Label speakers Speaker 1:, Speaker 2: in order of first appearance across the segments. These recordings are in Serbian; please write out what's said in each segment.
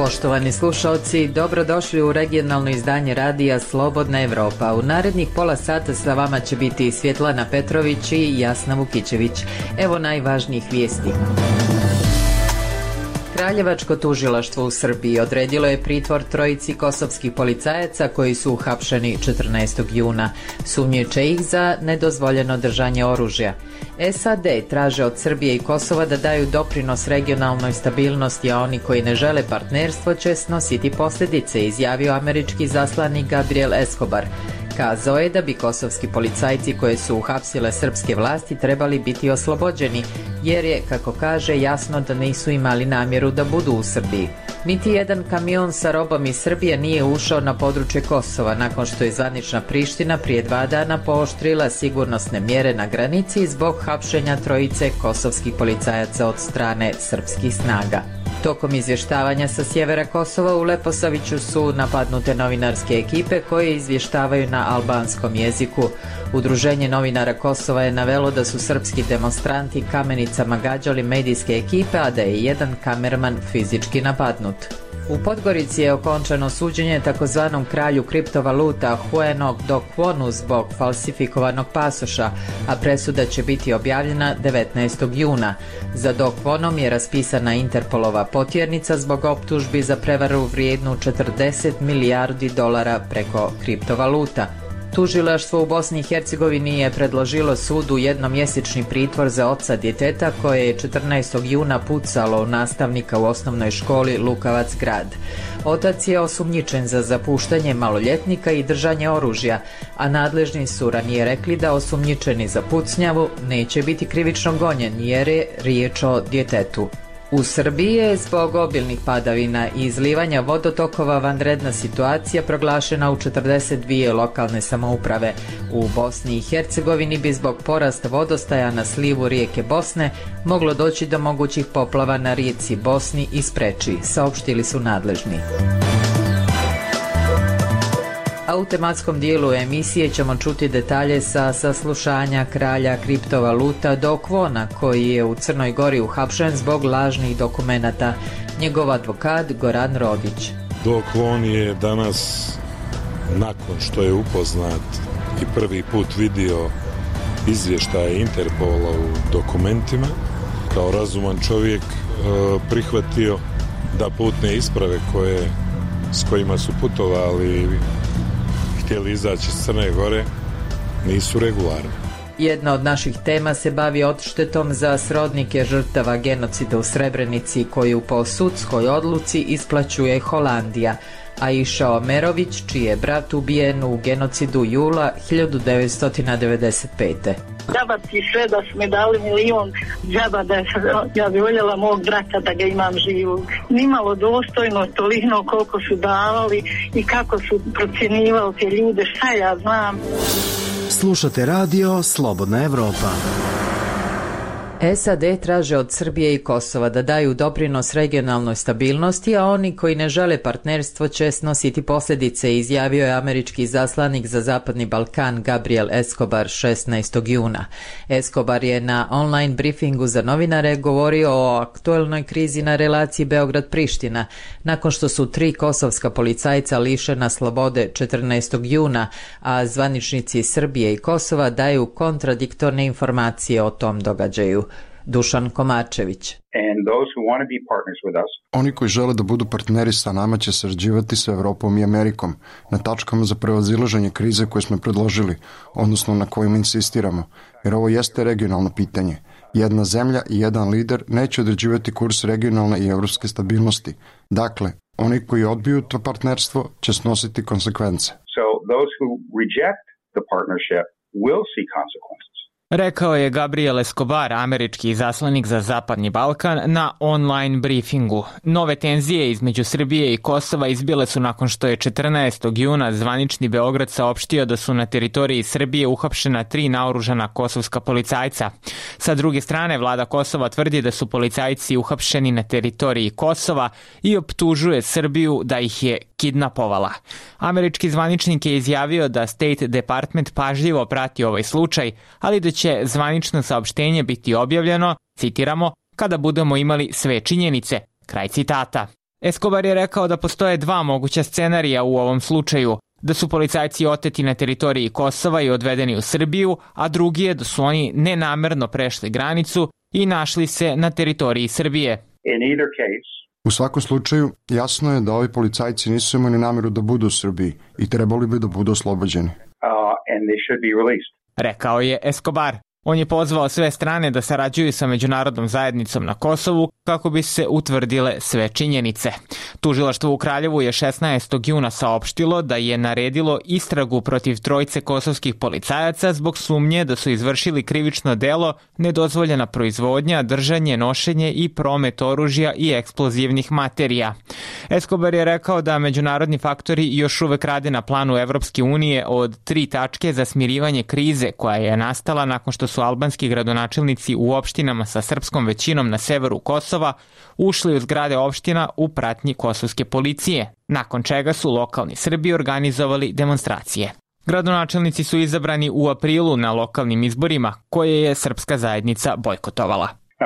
Speaker 1: Poštovani slušalci, dobrodošli u regionalno izdanje radija Slobodna Evropa. U narednih pola sata sa vama će biti Svjetlana Petrović i Jasna Vukićević. Evo najvažnijih vijesti. Kraljevačko tužilaštvo u Srbiji odredilo je pritvor trojici kosovskih policajaca koji su uhapšeni 14. juna. Sumnjiče ih za nedozvoljeno držanje oružja. SAD traže od Srbije i Kosova da daju doprinos regionalnoj stabilnosti, a oni koji ne žele partnerstvo će snositi posljedice, izjavio američki zaslanik Gabriel Escobar. Kazao je da bi kosovski policajci koje su uhapsile srpske vlasti trebali biti oslobođeni, jer je, kako kaže, jasno da nisu imali namjeru da budu u Srbiji. Niti jedan kamion sa robom iz Srbije nije ušao na područje Kosova nakon što je zvanična Priština prije 2 dana pooštrila sigurnosne mjere na granici zbog hapšenja trojice kosovskih policajaca od strane srpskih snaga. Tokom izvještavanja sa sjevera Kosova u Leposaviću su napadnute novinarske ekipe koje izvještavaju na albanskom jeziku. Udruženje novinara Kosova je navelo da su srpski demonstranti kamenicama gađali medijske ekipe, a da je jedan kamerman fizički napadnut. U Podgorici je okončano suđenje takozvanom kralju kriptovaluta Hueno Do Kwonu zbog falsifikovanog pasoša, a presuda će biti objavljena 19. juna. Za Do Kwonom je raspisana Interpolova potjernica zbog optužbi za prevaru vrijednu 40 milijardi dolara preko kriptovaluta. Tužilaštvo u Bosni i Hercegovini je predložilo sudu jednomjesečni pritvor za oca djeteta koje je 14. juna pucalo u nastavnika u osnovnoj školi Lukavac grad. Otac je osumnjičen za zapuštanje maloljetnika i držanje oružja, a nadležni su ranije rekli da osumnjičeni za pucnjavu neće biti krivično gonjen jer je riječ o djetetu. U Srbiji je zbog obilnih padavina i izlivanja vodotokova vanredna situacija proglašena u 42 lokalne samouprave. U Bosni i Hercegovini bi zbog porasta vodostaja na slivu rijeke Bosne moglo doći do mogućih poplava na rijeci Bosni i Spreči, saopštili su nadležni. A u tematskom dijelu emisije ćemo čuti detalje sa saslušanja kralja kriptovaluta Do Kwona, koji je u Crnoj Gori uhapšen zbog lažnih dokumenata. Njegov advokat Goran Rodić.
Speaker 2: Do Kwon je danas, nakon što je upoznat i prvi put vidio izvještaje Interpola u dokumentima, kao razuman čovjek prihvatio da putne isprave s kojima su putovali htjeli izaći iz Crne Gore nisu regularne.
Speaker 1: Jedna od naših tema se bavi odštetom za srodnike žrtava genocida u Srebrenici koju po sudskoj odluci isplaćuje Holandija. Aisha Omerović, čiji je brat ubijen u genocidu jula 1995.
Speaker 3: Džaba ti sve da su mi dali milion, džaba da ja bi voljela mog brata da ga imam živog. Nimalo dostojno toliko koliko su davali i kako su procjenjivali te ljude, šta ja znam.
Speaker 4: Slušate radio Slobodna Evropa.
Speaker 1: SAD traže od Srbije i Kosova da daju doprinos regionalnoj stabilnosti, a oni koji ne žele partnerstvo će snositi posljedice, izjavio je američki zaslanik za Zapadni Balkan Gabriel Escobar 16. juna. Escobar je na online briefingu za novinare govorio o aktuelnoj krizi na relaciji Beograd-Priština, nakon što su 3 kosovska policajca lišena slobode 14. juna, a zvaničnici Srbije i Kosova daju kontradiktorne informacije o tom događaju. Dušan Komačević.
Speaker 5: Oni koji žele da budu partneri sa nama će sarađivati sa Evropom i Amerikom na tačkama za prevazilaženje krize koje smo predložili, odnosno na kojima insistiramo, jer ovo jeste regionalno pitanje. Jedna zemlja i jedan lider neće određivati kurs regionalne i evropske stabilnosti. Dakle, oni koji odbiju to partnerstvo će snositi konsekvence.
Speaker 6: So those who reject the partnership will see consequences.
Speaker 7: Rekao je Gabriel Escobar, američki izaslanik za Zapadni Balkan, na online briefingu. Nove tenzije između Srbije i Kosova izbile su nakon što je 14. juna zvanični Beograd saopštio da su na teritoriji Srbije uhapšena 3 naoružana kosovska policajca. Sa druge strane, vlada Kosova tvrdi da su policajci uhapšeni na teritoriji Kosova i optužuje Srbiju da ih je kidnapovala. Američki zvaničnik je izjavio da State Department pažljivo prati ovaj slučaj, ali da će zvanično saopštenje biti objavljeno, citiramo, kada budemo imali sve činjenice, kraj citata. Escobar je rekao da postoje dva moguća scenarija u ovom slučaju, da su policajci oteti na teritoriji Kosova i odvedeni u Srbiju, a drugi je da su oni nenamerno prešli granicu i našli se na teritoriji Srbije.
Speaker 5: U svakom slučaju, jasno je da ovi policajci nisu imali namjeru da budu u Srbiji i trebali bi da budu oslobođeni.
Speaker 7: Rekao je Escobar. On je pozvao sve strane da sarađuju sa međunarodnom zajednicom na Kosovu kako bi se utvrdile sve činjenice. Tužilaštvo u Kraljevu je 16. juna saopštilo da je naredilo istragu protiv trojice kosovskih policajaca zbog sumnje da su izvršili krivično delo nedozvoljena proizvodnja, držanje, nošenje i promet oružja i eksplozivnih materija. Escobar je rekao da međunarodni faktori još uvek rade na planu Evropske unije od 3 tačke za smirivanje krize koja je nastala nakon što su albanski gradonačelnici u opštinama sa srpskom većinom na severu Kosova ušli u zgrade opština u pratnji kosovske policije, nakon čega su lokalni Srbi organizovali demonstracije. Gradonačelnici su izabrani u aprilu na lokalnim izborima, koje je srpska zajednica bojkotovala.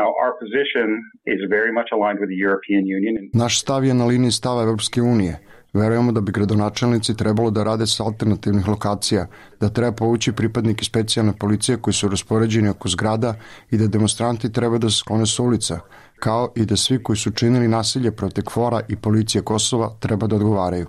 Speaker 5: Naš stav je na liniji stava Evropske unije. Verujemo da bi gradonačelnici trebalo da rade sa alternativnih lokacija, da treba povući pripadnike specijalne policije koji su raspoređeni oko zgrada i da demonstranti treba da se sklone s ulica, kao i da svi koji su činili nasilje protiv KFOR-a i policije Kosova treba da odgovaraju.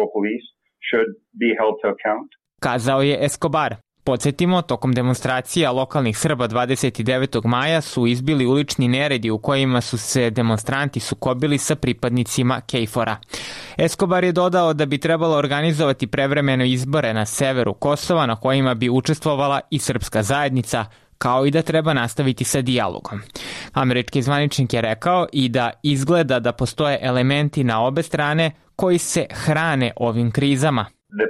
Speaker 7: Kazao je Escobar. Podsjetimo, tokom demonstracija lokalnih Srba 29. maja su izbili ulični neredi u kojima su se demonstranti sukobili sa pripadnicima KFOR-a. Escobar je dodao da bi trebalo organizovati prevremene izbore na severu Kosova na kojima bi učestvovala i srpska zajednica, kao i da treba nastaviti sa dijalogom. Američki zvaničnik je rekao i da izgleda da postoje elementi na obe strane koji se hrane ovim krizama.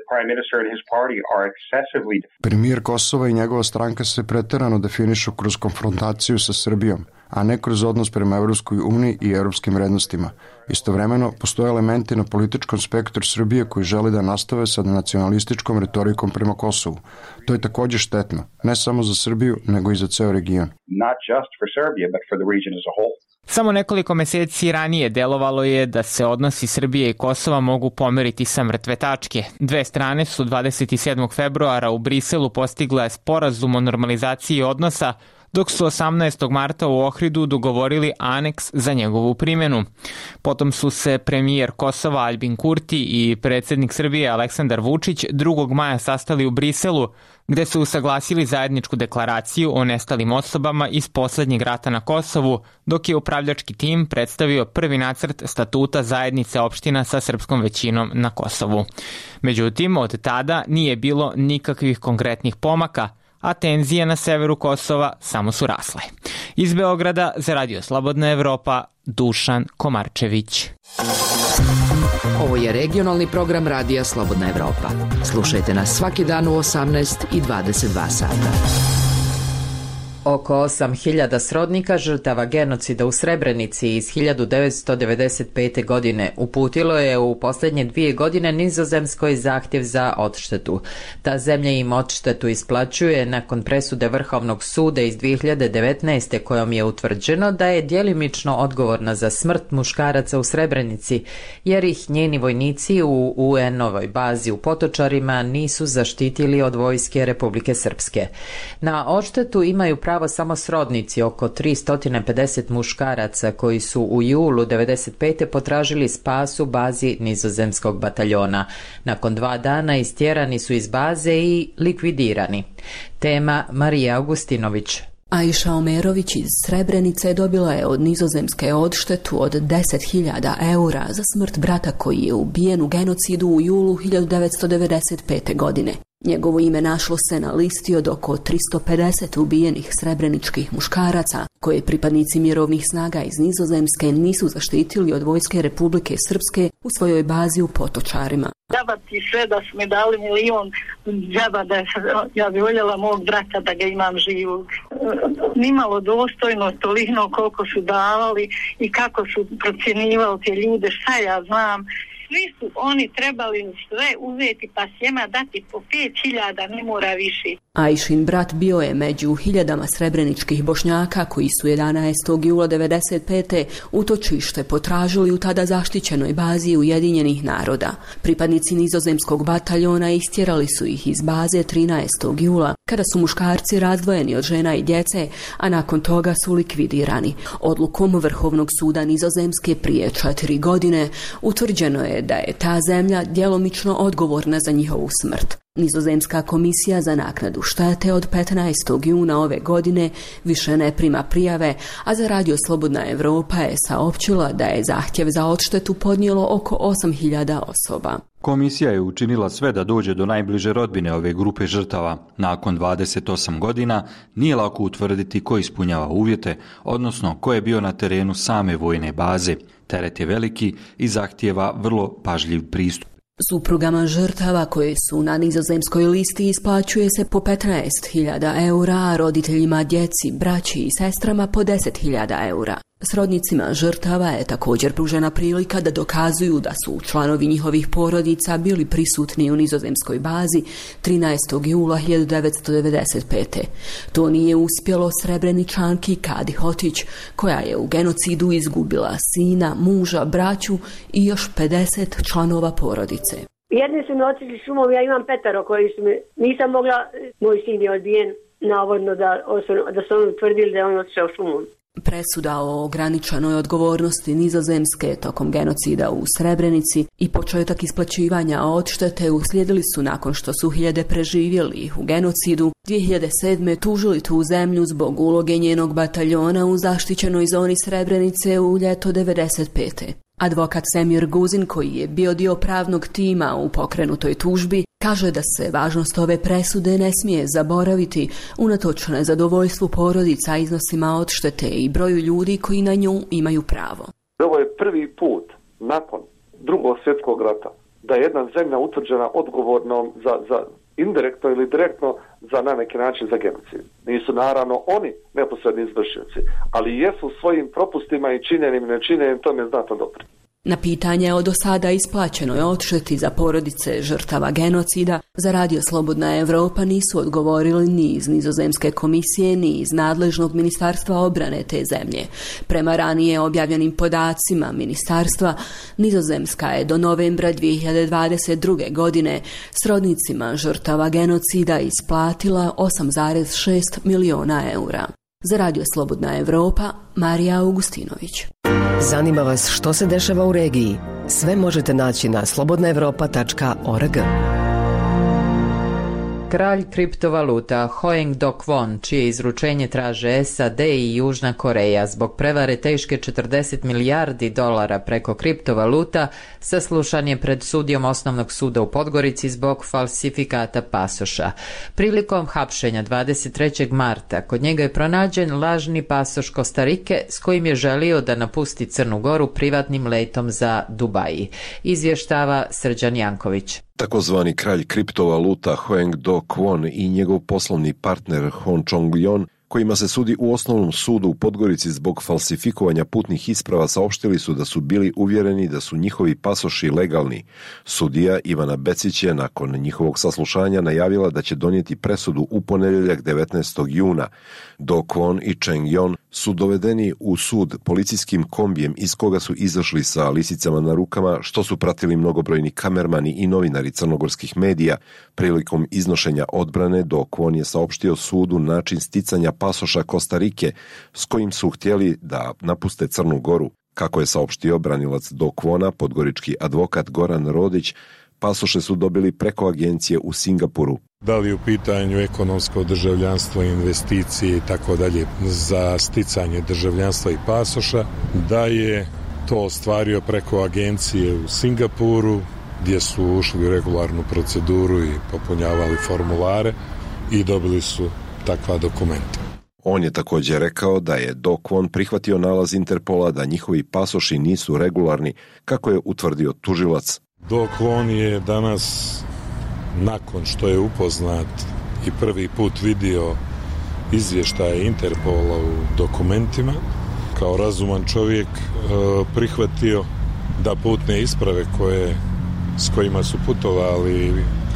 Speaker 5: Premijer Kosova i njegova stranka se preterano definišu kroz konfrontaciju sa Srbijom, a ne kroz odnos prema Evropskoj uniji i evropskim vrednostima. Istovremeno, postoje elementi na političkom spektru Srbije koji žele da nastave sa nacionalističkom retorikom prema Kosovu. To je također štetno, ne samo za Srbiju, nego i za ceo region.
Speaker 7: Samo nekoliko meseci ranije delovalo je da se odnosi Srbije i Kosova mogu pomeriti sa mrtve tačke. Dve strane su 27. februara u Briselu postigle sporazum o normalizaciji odnosa, dok su 18. marta u Ohridu dogovorili aneks za njegovu primjenu. Potom su se premijer Kosova Aljbin Kurti i predsjednik Srbije Aleksandar Vučić 2. maja sastali u Briselu, gde su usaglasili zajedničku deklaraciju o nestalim osobama iz poslednjeg rata na Kosovu, dok je upravljački tim predstavio prvi nacrt statuta zajednice opština sa srpskom većinom na Kosovu. Međutim, od tada nije bilo nikakvih konkretnih pomaka, a tenzije na severu Kosova samo su rasle. Iz Beograda za Radio Slobodna Evropa, Dušan Komarčević.
Speaker 8: Ovo je regionalni program Radija Slobodna Evropa. Slušajte nas svaki dan u 18 i 22 sata.
Speaker 1: Oko 8.000 srodnika žrtava genocida u Srebrenici iz 1995. godine uputilo je u posljednje 2 godine Nizozemskoj zahtjev za odštetu. Ta zemlja im odštetu isplaćuje nakon presude Vrhovnog suda iz 2019. kojom je utvrđeno da je djelimično odgovorna za smrt muškaraca u Srebrenici, jer ih njeni vojnici u UN-ovoj bazi u Potočarima nisu zaštitili od vojske Republike Srpske. Na odštetu imaju pravo samo srodnici oko 350 muškaraca koji su u julu 1995. potražili spas u bazi nizozemskog bataljona. Nakon 2 dana istjerani su iz baze i likvidirani. Tema Marija Augustinović.
Speaker 9: Aisha Omerović iz Srebrenice dobila je od Nizozemske odštetu od 10.000 eura za smrt brata koji je ubijen u genocidu u julu 1995. godine. Njegovo ime našlo se na listi od oko 350 ubijenih srebreničkih muškaraca, koje pripadnici mirovnih snaga iz Nizozemske nisu zaštitili od vojske Republike Srpske u svojoj bazi u Potočarima.
Speaker 3: Džaba ti sve da su mi dali milion, džaba da ja bi voljela mog brata da ga imam živog. Nimalo dostojno toliko koliko su davali i kako su procjenjivali te ljude, šta ja znam. svi su oni trebali sve uzeti pa sjema dati po 5.000, ne mora više.
Speaker 9: Ajšin brat bio je među hiljadama srebreničkih Bošnjaka koji su 11. jula 1995. utočište potražili u tada zaštićenoj bazi Ujedinjenih naroda. Pripadnici nizozemskog bataljona istjerali su ih iz baze 13. jula, kada su muškarci razdvojeni od žena i djece, a nakon toga su likvidirani. Odlukom Vrhovnog suda Nizozemske prije 4 godine utvrđeno je da je ta zemlja djelomično odgovorna za njihovu smrt. Nizozemska komisija za naknadu štete od 15. juna ove godine više ne prima prijave, a za Radio Slobodna Evropa je saopćila da je zahtjev za odštetu podnijelo oko 8.000 osoba.
Speaker 10: Komisija je učinila sve da dođe do najbliže rodbine ove grupe žrtava. Nakon 28 godina nije lako utvrditi ko ispunjava uvjete, odnosno ko je bio na terenu same vojne baze. Teret je veliki i zahtijeva vrlo pažljiv pristup.
Speaker 9: Suprugama žrtava koje su na nizozemskoj listi isplaćuje se po 15.000 eura, a roditeljima, djeci, braći i sestrama po 10.000 eura. Srodnicima žrtava je također pružena prilika da dokazuju da su članovi njihovih porodica bili prisutni u nizozemskoj bazi 13. jula 1995. To nije uspjelo Srebreničanki Kadi Hotić, koja je u genocidu izgubila sina, muža, braću i još 50 članova porodice.
Speaker 11: Jedni su mi otišli šumom, ja imam 5 koji su mi, nisam mogla, moj sin je odbijen, navodno da su oni utvrdili da je on otišao šumom.
Speaker 9: Presuda o ograničenoj odgovornosti Nizozemske tokom genocida u Srebrenici i početak isplaćivanja odštete uslijedili su nakon što su hiljade preživjeli u genocidu 2007. tužili tu zemlju zbog uloge njenog bataljona u zaštićenoj zoni Srebrenice u ljeto 1995. Advokat Semir Guzin, koji je bio dio pravnog tima u pokrenutoj tužbi, kaže da se važnost ove presude ne smije zaboraviti unatoč nezadovoljstvu porodica iznosima odštete i broju ljudi koji na nju imaju pravo.
Speaker 12: Ovo je prvi put nakon Drugog svjetskog rata da je jedna zemlja utvrđena odgovornom za indirektno ili direktno za na neki način za genocid. Nisu naravno oni neposredni izvršioci, ali jesu svojim propustima i činjenim i nečinjenim tome znatno dobro.
Speaker 9: Na pitanje o do sada isplaćenoj odšteti za porodice žrtava genocida za Radio Slobodna Evropa nisu odgovorili ni iz Nizozemske komisije ni iz nadležnog ministarstva obrane te zemlje. Prema ranije objavljenim podacima ministarstva, Nizozemska je do novembra 2022. godine srodnicima žrtava genocida isplatila 8,6 milijuna eura. Za Radio Slobodna Evropa, Marija Augustinović.
Speaker 13: Zanima vas što se dešava u regiji? Sve možete naći na slobodnaevropa.org.
Speaker 1: Kralj kriptovaluta Hoeng Do Kwon, čije izručenje traže SAD i Južna Koreja zbog prevare teške $40 milijardi preko kriptovaluta, saslušan je pred sudijom Osnovnog suda u Podgorici zbog falsifikata pasoša. Prilikom hapšenja 23. marta kod njega je pronađen lažni pasoš Kostarike s kojim je želio da napusti Crnu Goru privatnim letom za Dubaji, izvještava Srđan Janković.
Speaker 14: Takozvani kralj kriptovaluta Hoeng Do Kwon i njegov poslovni partner Hon Chong-yon, kojima se sudi u Osnovnom sudu u Podgorici zbog falsifikovanja putnih isprava, saopštili su da su bili uvjereni da su njihovi pasoši legalni. Sudija Ivana Becić je nakon njihovog saslušanja najavila da će donijeti presudu u ponedjeljak 19. juna. Do Kwon i Cheng-yon su dovedeni u sud policijskim kombijem iz koga su izašli sa lisicama na rukama, što su pratili mnogobrojni kamermani i novinari crnogorskih medija. Prilikom iznošenja odbrane Do Kwon je saopštio sudu način sticanja pasoša Kostarike s kojim su htjeli da napuste Crnu Goru. Kako je saopštio branilac Do Kwona, podgorički advokat Goran Rodić, pasoše su dobili preko agencije u Singapuru.
Speaker 2: Da li u pitanju ekonomsko državljanstvo, investicije i tako dalje za sticanje državljanstva i pasoša, da je to ostvario preko agencije u Singapuru, gdje su ušli u regularnu proceduru i popunjavali formulare i dobili su takva dokumenta.
Speaker 14: On je također rekao da je Do Kwon prihvatio nalaz Interpola da njihovi pasoši nisu regularni, kako je utvrdio tužilac.
Speaker 2: Do Kwon je danas, nakon što je upoznat i prvi put vidio izvještaje Interpola u dokumentima, kao razuman čovjek prihvatio da putne isprave s kojima su putovali i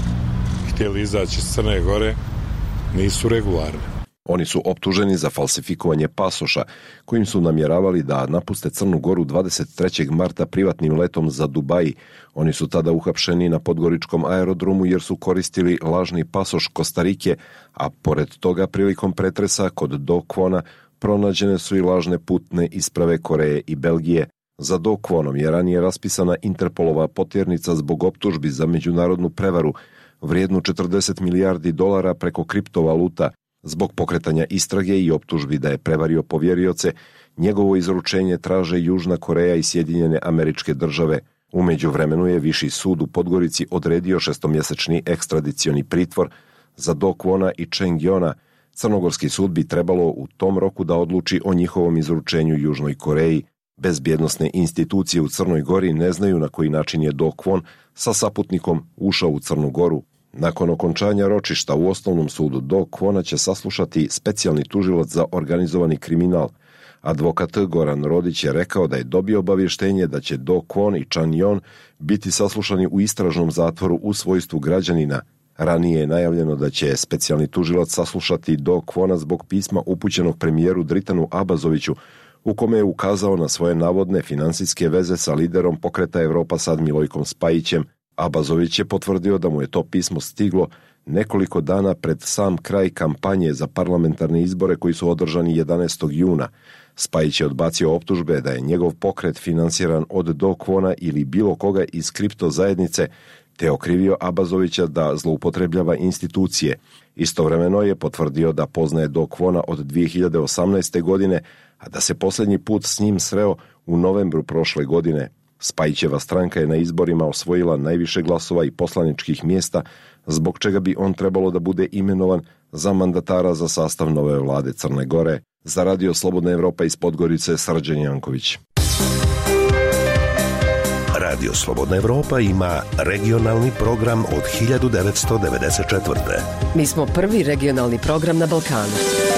Speaker 2: htjeli izaći iz Crne Gore nisu regularne.
Speaker 14: Oni su optuženi za falsifikovanje pasoša, kojim su namjeravali da napuste Crnu Goru 23. marta privatnim letom za Dubai. Oni su tada uhapšeni na podgoričkom aerodromu jer su koristili lažni pasoš Kostarike, a pored toga prilikom pretresa kod Do Kwona pronađene su i lažne putne isprave Koreje i Belgije. Za Do Kwonom je ranije raspisana Interpolova potjernica zbog optužbi za međunarodnu prevaru vrijednu $40 milijardi preko kriptovaluta. Zbog pokretanja istrage i optužbi da je prevario povjerioce, njegovo izručenje traže Južna Koreja i Sjedinjene Američke Države. U međuvremenu je Viši sud u Podgorici odredio 6-mjesečni ekstradicioni pritvor za Do Kwona i Cheng Yona. Crnogorski sud bi trebalo u tom roku da odluči o njihovom izručenju Južnoj Koreji. Bezbjednosne institucije u Crnoj Gori ne znaju na koji način je Do Kwon sa saputnikom ušao u Crnu Goru. Nakon okončanja ročišta u osnovnom sudu Do Kwona će saslušati specijalni tužilac za organizovani kriminal. Advokat Goran Rodić je rekao da je dobio obavještenje da će Do Kwon i Chan Yon biti saslušani u istražnom zatvoru u svojstvu građanina. Ranije je najavljeno da će specijalni tužilac saslušati Do Kwona zbog pisma upućenog premijeru Dritanu Abazoviću, u kome je ukazao na svoje navodne financijske veze sa liderom pokreta Evropa Sad Milojkom Spajićem. Abazović je potvrdio da mu je to pismo stiglo nekoliko dana pred sam kraj kampanje za parlamentarne izbore koji su održani 11. juna. Spajić je odbacio optužbe da je njegov pokret finansiran od Do Kwona ili bilo koga iz kripto zajednice, te okrivio Abazovića da zloupotrebljava institucije. Istovremeno je potvrdio da poznaje Do Kwona od 2018. godine, a da se posljednji put s njim sreo u novembru prošle godine. Spajićeva stranka je na izborima osvojila najviše glasova i poslaničkih mjesta, zbog čega bi on trebalo da bude imenovan za mandatara za sastav nove vlade Crne Gore. Za Radio Slobodna Evropa iz Podgorice, Srđan Janković.
Speaker 15: Radio Slobodna Evropa ima regionalni program od 1994.
Speaker 13: Mi smo prvi regionalni program na Balkanu.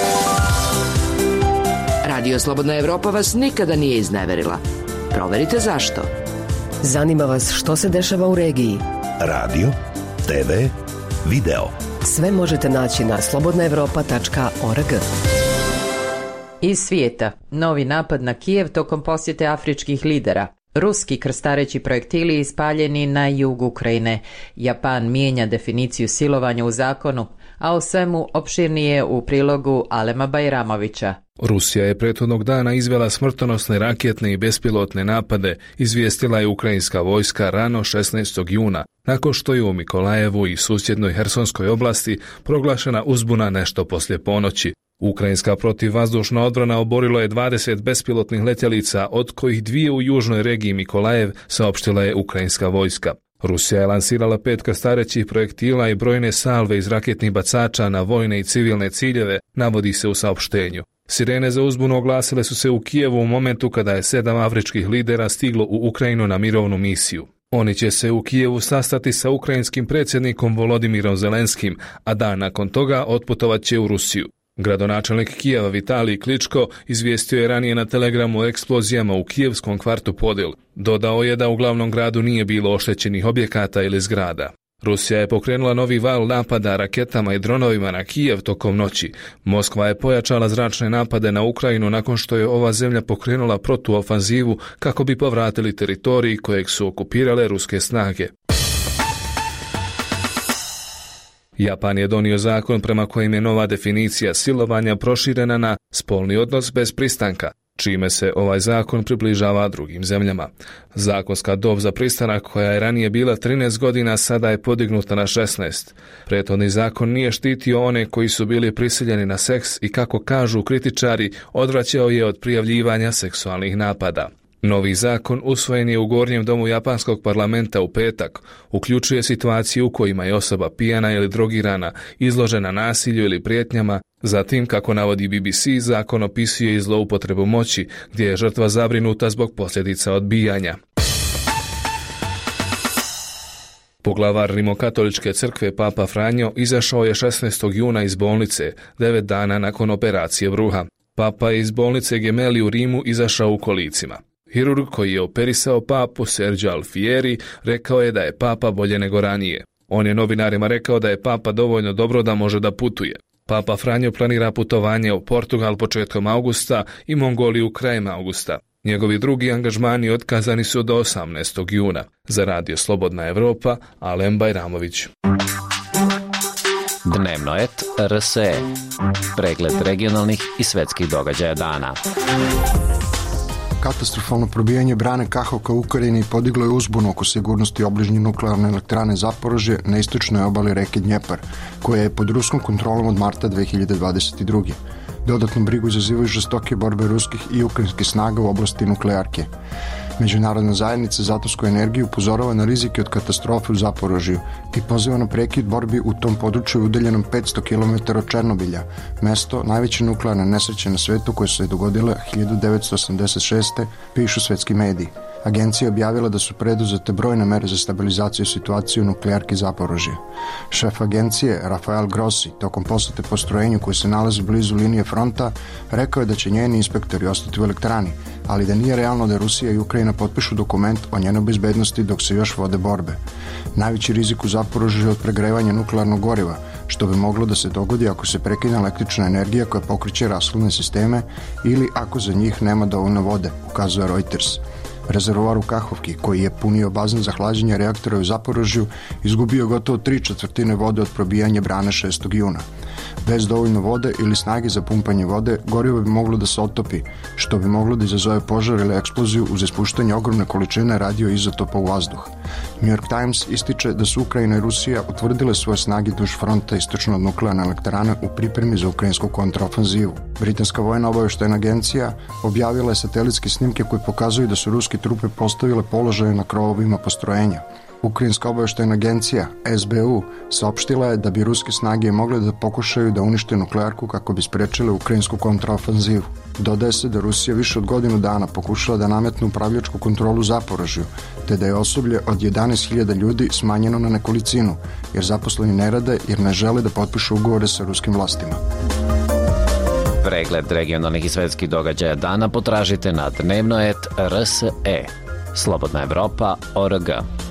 Speaker 8: Radio Slobodna Evropa vas nikada nije izneverila. Proverite zašto.
Speaker 13: Zanima vas što se dešava u regiji.
Speaker 15: Radio, TV, video.
Speaker 13: Sve možete naći na slobodnaevropa.org.
Speaker 1: Iz svijeta, novi napad na Kijev tokom posjete afričkih lidera. Ruski krstareći projektili ispaljeni na jugu Ukrajine. Japan mijenja definiciju silovanja u zakonu, a o svemu opširnije u prilogu Alema Bajramovića.
Speaker 16: Rusija je prethodnog dana izvela smrtonosne raketne i bespilotne napade, izvijestila je ukrajinska vojska rano 16. juna, nakon što je u Mikolajevu i susjednoj Hersonskoj oblasti proglašena uzbuna nešto poslije ponoći. Ukrajinska protivvazdušna odbrana oborilo je 20 bespilotnih letjelica, od kojih 2 u južnoj regiji Mikolajev, saopštila je ukrajinska vojska. Rusija je lansirala 5 krstarećih projektila i brojne salve iz raketnih bacača na vojne i civilne ciljeve, navodi se u saopštenju. Sirene za uzbunu oglasile su se u Kijevu u momentu kada je 7 afričkih lidera stiglo u Ukrajinu na mirovnu misiju. Oni će se u Kijevu sastati sa ukrajinskim predsjednikom Volodimirom Zelenskim, a dan nakon toga otputovat će u Rusiju. Gradonačelnik Kijeva Vitalij Kličko izvijestio je ranije na Telegramu o eksplozijama u kijevskom kvartu Podil. Dodao je da u glavnom gradu nije bilo oštećenih objekata ili zgrada. Rusija je pokrenula novi val napada raketama i dronovima na Kijev tokom noći. Moskva je pojačala zračne napade na Ukrajinu nakon što je ova zemlja pokrenula protuofanzivu kako bi povratili teritorij kojeg su okupirale ruske snage. Japan je donio zakon prema kojem je nova definicija silovanja proširena na spolni odnos bez pristanka, čime se ovaj zakon približava drugim zemljama. Zakonska dob za pristanak, koja je ranije bila 13 godina, sada je podignuta na 16. Prethodni zakon nije štitio one koji su bili prisiljeni na seks i, kako kažu kritičari, odvraćao je od prijavljivanja seksualnih napada. Novi zakon usvojen je u Gornjem domu japanskog parlamenta u petak. Uključuje situacije u kojima je osoba pijana ili drogirana, izložena nasilju ili prijetnjama. Zatim, kako navodi BBC, zakon opisuje i zloupotrebu moći, gdje je žrtva zabrinuta zbog posljedica odbijanja. Poglavar Rimokatoličke crkve Papa Franjo izašao je 16. juna iz bolnice, 9 dana nakon operacije bruha. Papa je iz bolnice Gemelli u Rimu izašao u kolicima. Hirurg koji je operisao papu Sergio Alfieri rekao je da je papa bolje nego ranije. On je novinarima rekao da je papa dovoljno dobro da može da putuje. Papa Franjo planira putovanje u Portugal početkom augusta i Mongoliju krajem augusta. Njegovi drugi angažmani otkazani su do 18. juna. Za Radio Slobodna Evropa, Alen Bajramović.
Speaker 17: Dnevno et RSE. Pregled regionalnih i svetskih događaja dana.
Speaker 5: Katastrofalno probijanje brane Kahovka u Ukrajini podiglo je uzbunu oko sigurnosti obližnje nuklearne elektrane Zaporožje na istočnoj obali reke Dnjepar, koja je pod ruskom kontrolom od marta 2022. Dodatnu brigu izazivaju žestoke borbe ruskih i ukrajinskih snaga u oblasti nuklearke. Međunarodna zajednica za atomsku energiju upozorava na rizike od katastrofe u Zaporožju i poziva na prekid borbi u tom području udaljenom 500 km od Černobilja, mesto najveće nuklearne nesreće na svetu koje su se dogodile 1986. pišu svetski mediji. Agencija je objavila da su preduzete brojne mere za stabilizaciju situacije u nuklearki Zaporožje. Šef agencije, Rafael Grossi, tokom posete postrojenju koje se nalazi blizu linije fronta, rekao je da će njeni inspektori ostati u elektrani, ali da nije realno da Rusija i Ukrajina potpišu dokument o njenoj bezbednosti dok se još vode borbe. Najveći rizik u Zaporožju je od pregrevanja nuklearnog goriva, što bi moglo da se dogodi ako se prekine električna energija koja pokreće rashladne sisteme ili ako za njih nema dovoljno vode, ukazuje Reuters. Rezervoar u Kahovki, koji je punio bazen za hlađenje reaktora u Zaporožju, izgubio gotovo 3/4 vode od probijanja brane 6. juna. Bez dovoljno vode ili snage za pumpanje vode, gorivo bi moglo da se otopi, što bi moglo da izazove požar ili eksploziju uz ispuštanje ogromne količine radioizotopa u vazduh. New York Times ističe da su Ukrajina i Rusija utvrdile svoje snage duž fronta istočno od nuklearne elektrane u pripremi za ukrajinsku kontraofanzivu. Britanska vojna obavještajna agencija objavila je satelitske snimke koje pokazuju da su ruske trupe postavile položaje na krovovima postrojenja. Ukrajinska obavještajna agencija SBU saopštila je da bi ruske snage mogle da pokušaju da unište nuklearku kako bi sprečile ukrajinsku kontraofanzivu. Dodaje se da Rusija više od godinu dana pokušala da nametne upravljačku kontrolu Zaporožju, te da je osoblje od 11.000 ljudi smanjeno na nekolicinu, jer zaposleni ne rade jer ne žele da potpišu ugovore sa ruskim vlastima.
Speaker 17: Pregled regionalnih i svetskih događaja dana potražite na dnevnoet.rse. Slobodna Evropa.org.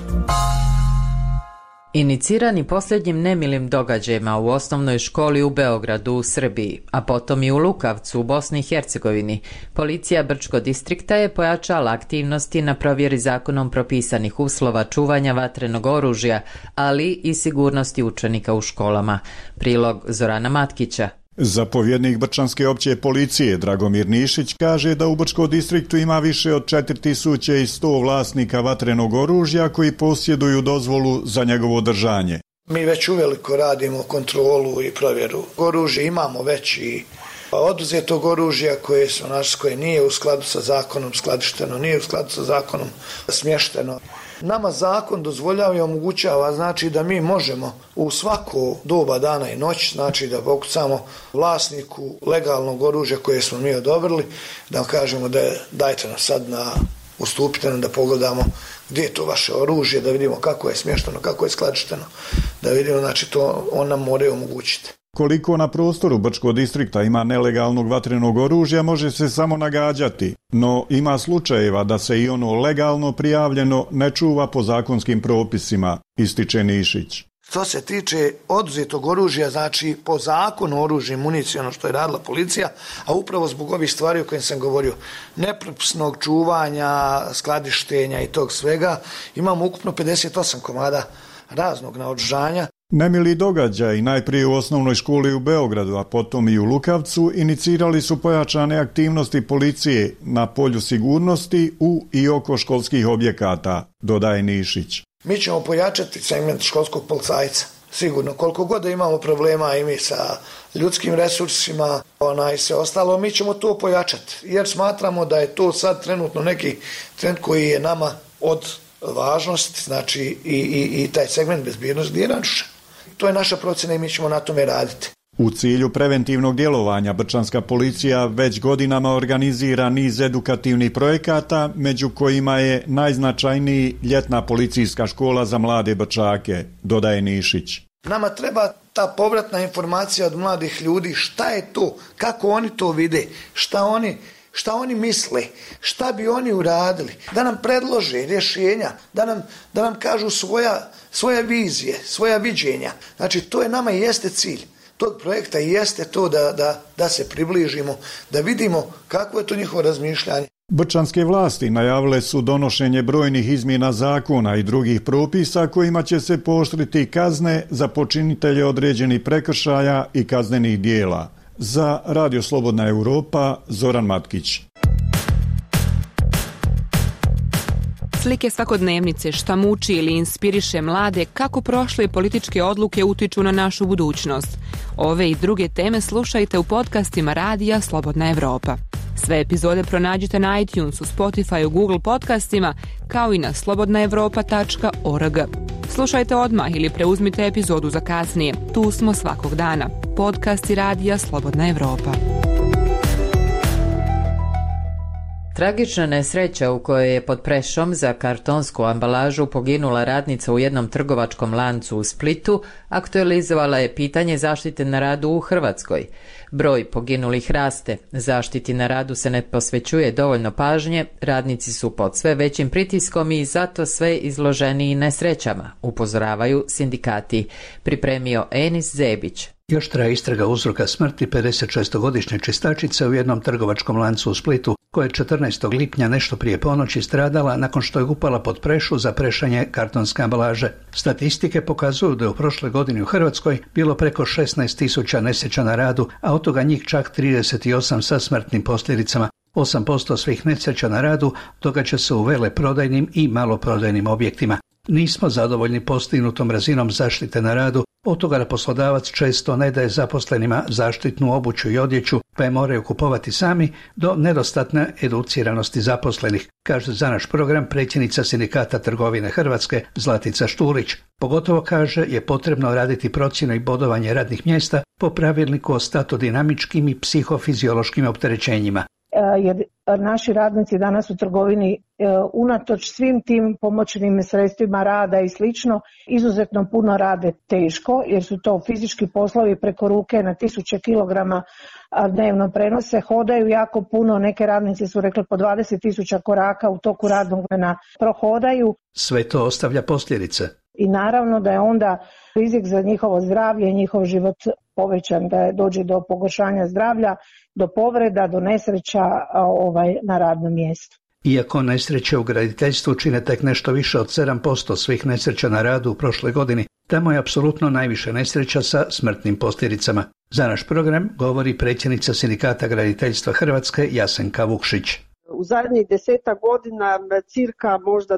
Speaker 1: Inicirani posljednjim nemilim događajima u osnovnoj školi u Beogradu u Srbiji, a potom i u Lukavcu u Bosni i Hercegovini, policija Brčko distrikta je pojačala aktivnosti na provjeri zakonom propisanih uslova čuvanja vatrenog oružja, ali i sigurnosti učenika u školama. Prilog Zorana Matkića.
Speaker 18: Zapovjednik Brčanske opće policije Dragomir Nišić kaže da u Brčkom distriktu ima više od 4100 vlasnika vatrenog oružja koji posjeduju dozvolu za njegovo držanje.
Speaker 19: Mi već uveliko radimo kontrolu i provjeru oružja, imamo već i oduzetog oružja koje nije u skladu sa zakonom skladišteno, nije u skladu sa zakonom smješteno. Nama zakon dozvoljava i omogućava, znači da mi možemo u svako doba dana i noć, znači da pokucamo vlasniku legalnog oružja koje smo mi odobrili, da kažemo da dajte nam sad ustupite nam da pogledamo gdje je to vaše oružje, da vidimo kako je smješteno, kako je skladišteno, da vidimo, znači to on nam mora omogućiti.
Speaker 18: Koliko na prostoru Brčkog distrikta ima nelegalnog vatrenog oružja može se samo nagađati, no ima slučajeva da se i ono legalno prijavljeno ne čuva po zakonskim propisima, ističe Nišić.
Speaker 19: Što se tiče oduzetog oružja, znači po zakonu oružje i municije, ono što je radila policija, a upravo zbog ovih stvari o kojim sam govorio, nepropisnog čuvanja, skladištenja i tog svega, imamo ukupno 58 komada raznog naoružanja.
Speaker 18: Nemili događaj najprije u osnovnoj školi u Beogradu, a potom i u Lukavcu, inicirali su pojačane aktivnosti policije na polju sigurnosti u i oko školskih objekata, dodaje Nišić.
Speaker 19: Mi ćemo pojačati segment školskog policajca. Sigurno, koliko god da imamo problema i mi sa ljudskim resursima, i sve ostalo, mi ćemo to pojačati. Jer smatramo da je to sad trenutno neki trend koji je nama od važnosti, znači i taj segment bezbjednosti je narušen. To je naša procjena i mi ćemo na tome raditi.
Speaker 18: U cilju preventivnog djelovanja Brčanska policija već godinama organizira niz edukativnih projekata, među kojima je najznačajniji ljetna policijska škola za mlade Brčake, dodaje Nišić.
Speaker 19: Nama treba ta povratna informacija od mladih ljudi, šta je to, kako oni to vide, šta oni misle, šta bi oni uradili, da nam predlože rješenja, da nam kažu svoje vizije, svoja viđenja. Znači, to je nama i jeste cilj tog projekta i jeste to da se približimo, da vidimo kako je to njihovo razmišljanje.
Speaker 18: Brčanske vlasti najavile su donošenje brojnih izmjena zakona i drugih propisa kojima će se pooštriti kazne za počinitelje određenih prekršaja i kaznenih dijela. Za Radio Slobodna Europa, Zoran Matkić.
Speaker 20: Slike svakodnevnice, šta muči ili inspiriše mlade, kako prošle političke odluke utiču na našu budućnost. Ove i druge teme slušajte u podcastima Radija Slobodna Evropa. Sve epizode pronađite na iTunesu, Spotify, Google podcastima, kao i na slobodnaevropa.org. Slušajte odmah ili preuzmite epizodu za kasnije. Tu smo svakog dana. Podcasti Radija Slobodna Evropa.
Speaker 1: Tragična nesreća u kojoj je pod prešom za kartonsku ambalažu poginula radnica u jednom trgovačkom lancu u Splitu aktualizovala je pitanje zaštite na radu u Hrvatskoj. Broj poginulih raste, zaštiti na radu se ne posvećuje dovoljno pažnje, radnici su pod sve većim pritiskom i zato sve izloženiji nesrećama, upozoravaju sindikati. Pripremio Enis Zebić.
Speaker 21: Još traje istraga uzroka smrti 56-godišnje čistačice u jednom trgovačkom lancu u Splitu, koja je 14. lipnja nešto prije ponoći stradala nakon što je upala pod prešu za prešanje kartonske ambalaže. Statistike pokazuju da je u prošle godini u Hrvatskoj bilo preko 16.000 nesreća na radu, a od toga njih čak 38 sa smrtnim posljedicama. 8% svih nesreća na radu događa se u veleprodajnim i maloprodajnim objektima. Nismo zadovoljni postignutom razinom zaštite na radu, od toga da poslodavac često ne daje zaposlenima zaštitnu obuću i odjeću, pa je moraju kupovati sami, do nedostatne educiranosti zaposlenih, kaže za naš program predsjednica Sindikata trgovine Hrvatske Zlatica Štulić. Pogotovo, kaže, je potrebno raditi procjenu i bodovanje radnih mjesta po pravilniku o statodinamičkim i psihofiziološkim opterećenjima.
Speaker 22: Jer naši radnici danas u trgovini unatoč svim tim pomoćnim sredstvima rada i slično izuzetno puno rade teško, jer su to fizički poslovi preko ruke na 1000 kilograma dnevno prenose, hodaju jako puno, neke radnici su rekli po 20.000 koraka u toku radnog vremena prohodaju.
Speaker 21: Sve to ostavlja posljedice.
Speaker 22: I naravno da je onda rizik za njihovo zdravlje i njihov život povećan, da dođe do pogoršanja zdravlja, do povreda, do nesreća na radnom mjestu.
Speaker 21: Iako nesreće u graditeljstvu čine tek nešto više od 7% svih nesreća na radu u prošloj godini, tamo je apsolutno najviše nesreća sa smrtnim posljedicama. Za naš program govori predsjednica Sindikata graditeljstva Hrvatske Jasenka Vukšić.
Speaker 23: U zadnjih 10 godina cirka možda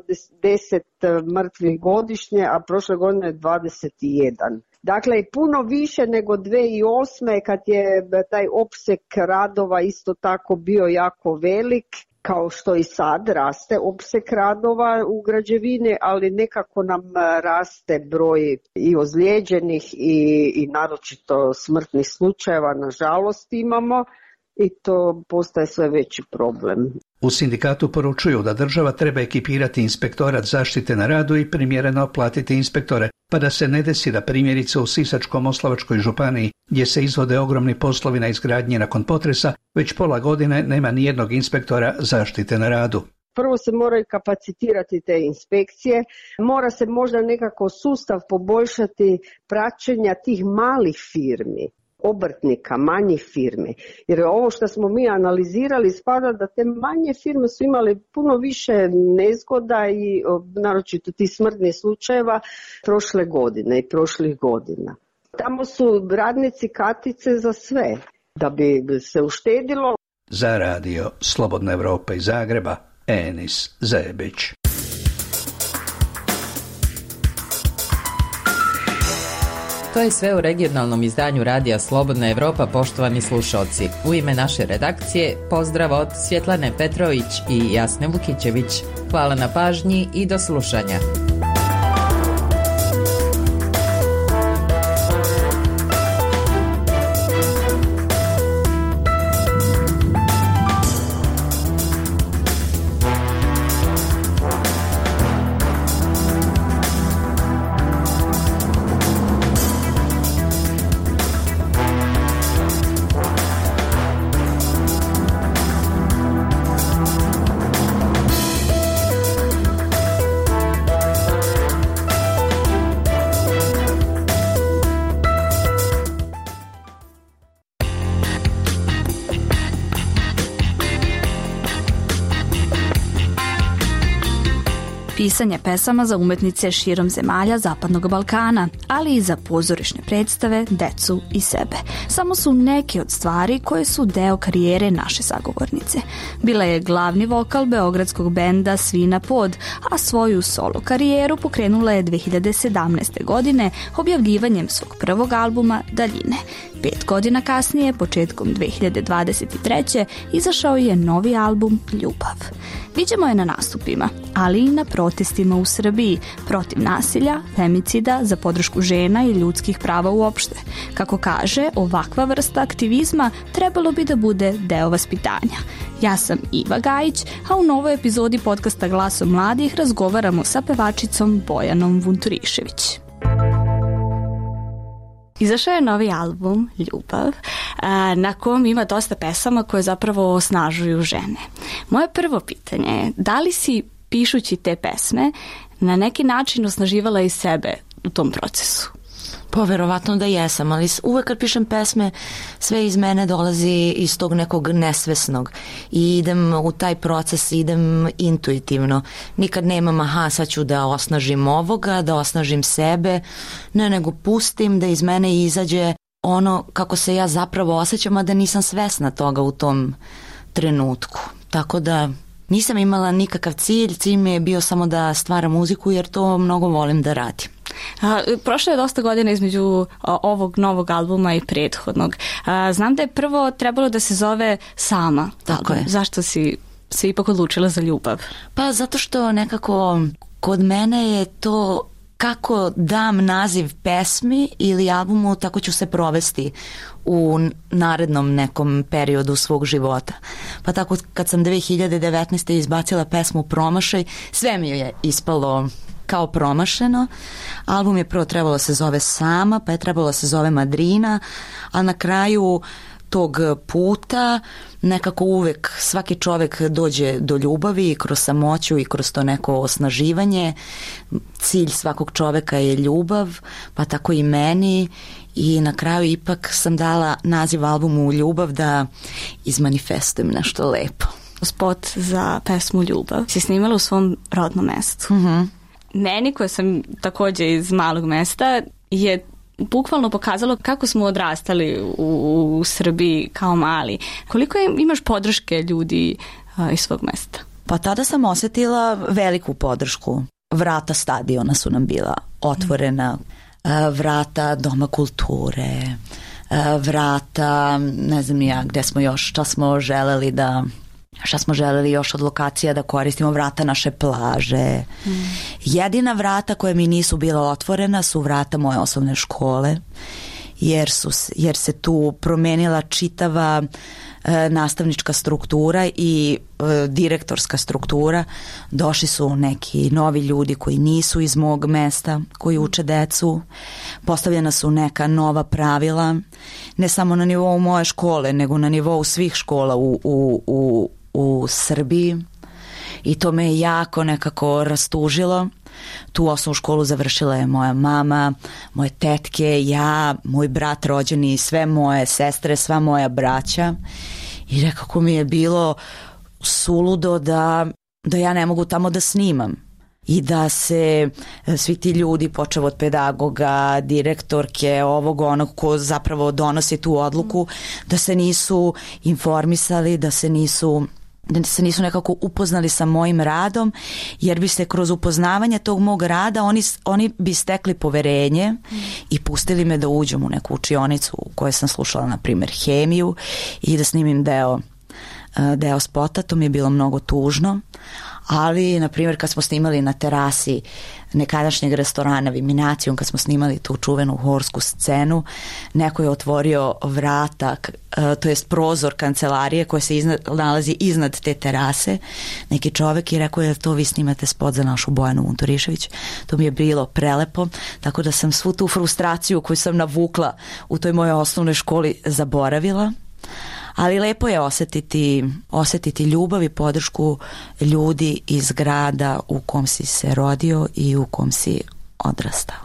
Speaker 23: 10 mrtvih godišnje, a prošle godine 21. Dakle, puno više nego 2008. kad je taj opseg radova isto tako bio jako velik, kao što i sad raste opseg radova u građevini, ali nekako nam raste broj i ozlijeđenih i naročito smrtnih slučajeva, nažalost imamo, i to postaje sve veći problem.
Speaker 21: U sindikatu poručuju da država treba ekipirati inspektorat zaštite na radu i primjereno platiti inspektore, pa da se ne desi da primjerice u Sisačko-moslavačkoj županiji, gdje se izvode ogromni poslovi na izgradnji nakon potresa, već pola godine nema nijednog inspektora zaštite na radu.
Speaker 23: Prvo se moraju kapacitirati te inspekcije, mora se možda nekako sustav poboljšati praćenja tih malih firmi, obrtnika, manjih firmi. Jer ovo što smo mi analizirali spada da te manje firme su imale puno više nezgoda i naročito tih smrtnih slučajeva prošle godine i prošlih godina. Tamo su radnici katice za sve, da bi se uštedilo.
Speaker 21: Za Radio Slobodna Evropa iz Zagreba, Enis Zebić.
Speaker 1: To je sve u regionalnom izdanju Radija Slobodna Evropa, poštovani slušalci. U ime naše redakcije, pozdrav od Svjetlane Petrović i Jasne Vukićević. Hvala na pažnji i do slušanja.
Speaker 4: pisanje pesama za umetnice širom zemalja Zapadnog Balkana, ali i za pozorišne predstave, decu i sebe. Samo su neke od stvari koje su deo karijere naše sagovornice. Bila je glavni vokal beogradskog benda Svina Pod, a svoju solo karijeru pokrenula je 2017. godine objavljivanjem svog prvog albuma Daljine. 5 godina kasnije, početkom 2023. izašao je novi album Ljubav. Viđamo je na nastupima, ali i na protestima u Srbiji protiv nasilja, femicida, za podršku žena i ljudskih prava uopšte. Kako kaže, ovakva vrsta aktivizma trebalo bi da bude deo vaspitanja. Ja sam Iva Gajić, a u novoj epizodi podcasta Glasom mladih razgovaramo sa pevačicom Bojanom Vunturišević. Izašao je novi album Ljubav, na kom ima dosta pesama koje zapravo osnažuju žene. Moje prvo pitanje je, da li si, pišući te pesme, na neki način osnaživala i sebe u tom procesu?
Speaker 6: Pa verovatno da jesam, ali uvek kad pišem pesme sve iz mene dolazi iz tog nekog nesvesnog i idem u taj proces, idem intuitivno. Nikad nemam aha, sad ću da osnažim ovoga, da osnažim sebe, ne, nego pustim da iz mene izađe ono kako se ja zapravo osjećam, a da nisam svesna toga u tom trenutku. Tako da nisam imala nikakav cilj mi je bio samo da stvaram muziku jer to mnogo volim da radim.
Speaker 4: Prošlo je dosta godina između ovog novog albuma i prethodnog. Znam da je prvo trebalo da se zove Sama.
Speaker 6: Tako je.
Speaker 4: Zašto si se ipak odlučila za Ljubav?
Speaker 6: Pa zato što nekako kod mene je to kako dam naziv pesmi ili albumu, tako ću se provesti u narednom nekom periodu svog života. Pa tako kad sam 2019. izbacila pesmu Promašaj, sve mi je ispalo kao promašeno. Album je prvo trebalo se zove Sama, pa je trebalo se zove Madrina, a na kraju tog puta nekako uvek svaki čovek dođe do ljubavi i kroz samoću i kroz to neko osnaživanje. Cilj svakog čoveka je ljubav, pa tako i meni, i na kraju ipak sam dala naziv albumu Ljubav da izmanifestujem nešto lepo.
Speaker 4: Spot za pesmu Ljubav si snimala u svom rodnom mestu. Meni, koja sam također iz malog mesta, je bukvalno pokazalo kako smo odrastali u Srbiji kao mali. Koliko imaš podrške ljudi iz svog mesta?
Speaker 6: Pa tada sam osjetila veliku podršku. Vrata stadiona su nam bila otvorena, vrata Doma kulture, vrata, ne znam ja gde smo još, šta smo želeli još od lokacija da koristimo, vrata naše plaže. Jedina vrata koja mi nisu bila otvorena su vrata moje osnovne škole, jer se tu promenila čitava nastavnička struktura i direktorska struktura. Došli su neki novi ljudi koji nisu iz mog mesta, koji uče decu. Postavljena su neka nova pravila, ne samo na nivou moje škole, nego na nivou svih škola u Srbiji, i to me je jako nekako rastužilo. Tu osnovnu školu završila je moja mama, moje tetke, ja, moj brat rođeni, sve moje sestre, sva moja braća, i nekako mi je bilo suludo da ja ne mogu tamo da snimam i da se svi ti ljudi, počev od pedagoga, direktorke, ovog onog ko zapravo donosi tu odluku, da se nisu informisali, da se nisu nekako upoznali sa mojim radom, jer bi se kroz upoznavanje tog mog rada oni bi stekli poverenje i pustili me da uđem u neku učionicu u kojoj sam slušala, na primjer, hemiju, i da snimim deo spota. To mi je bilo mnogo tužno, ali na primjer kad smo snimali na terasi nekadašnjeg restorana Viminacijum, kad smo snimali tu čuvenu horsku scenu, neko je otvorio vrata, to jest prozor kancelarije koja se nalazi iznad te terase, neki čovek, i rekao je, to vi snimate spot za našu Bojanu Vunturišević. To mi je bilo prelepo, tako da sam svu tu frustraciju koju sam navukla u toj mojoj osnovnoj školi zaboravila. Ali lepo je osjetiti ljubav i podršku ljudi iz grada u kom si se rodio i u kom si odrastao.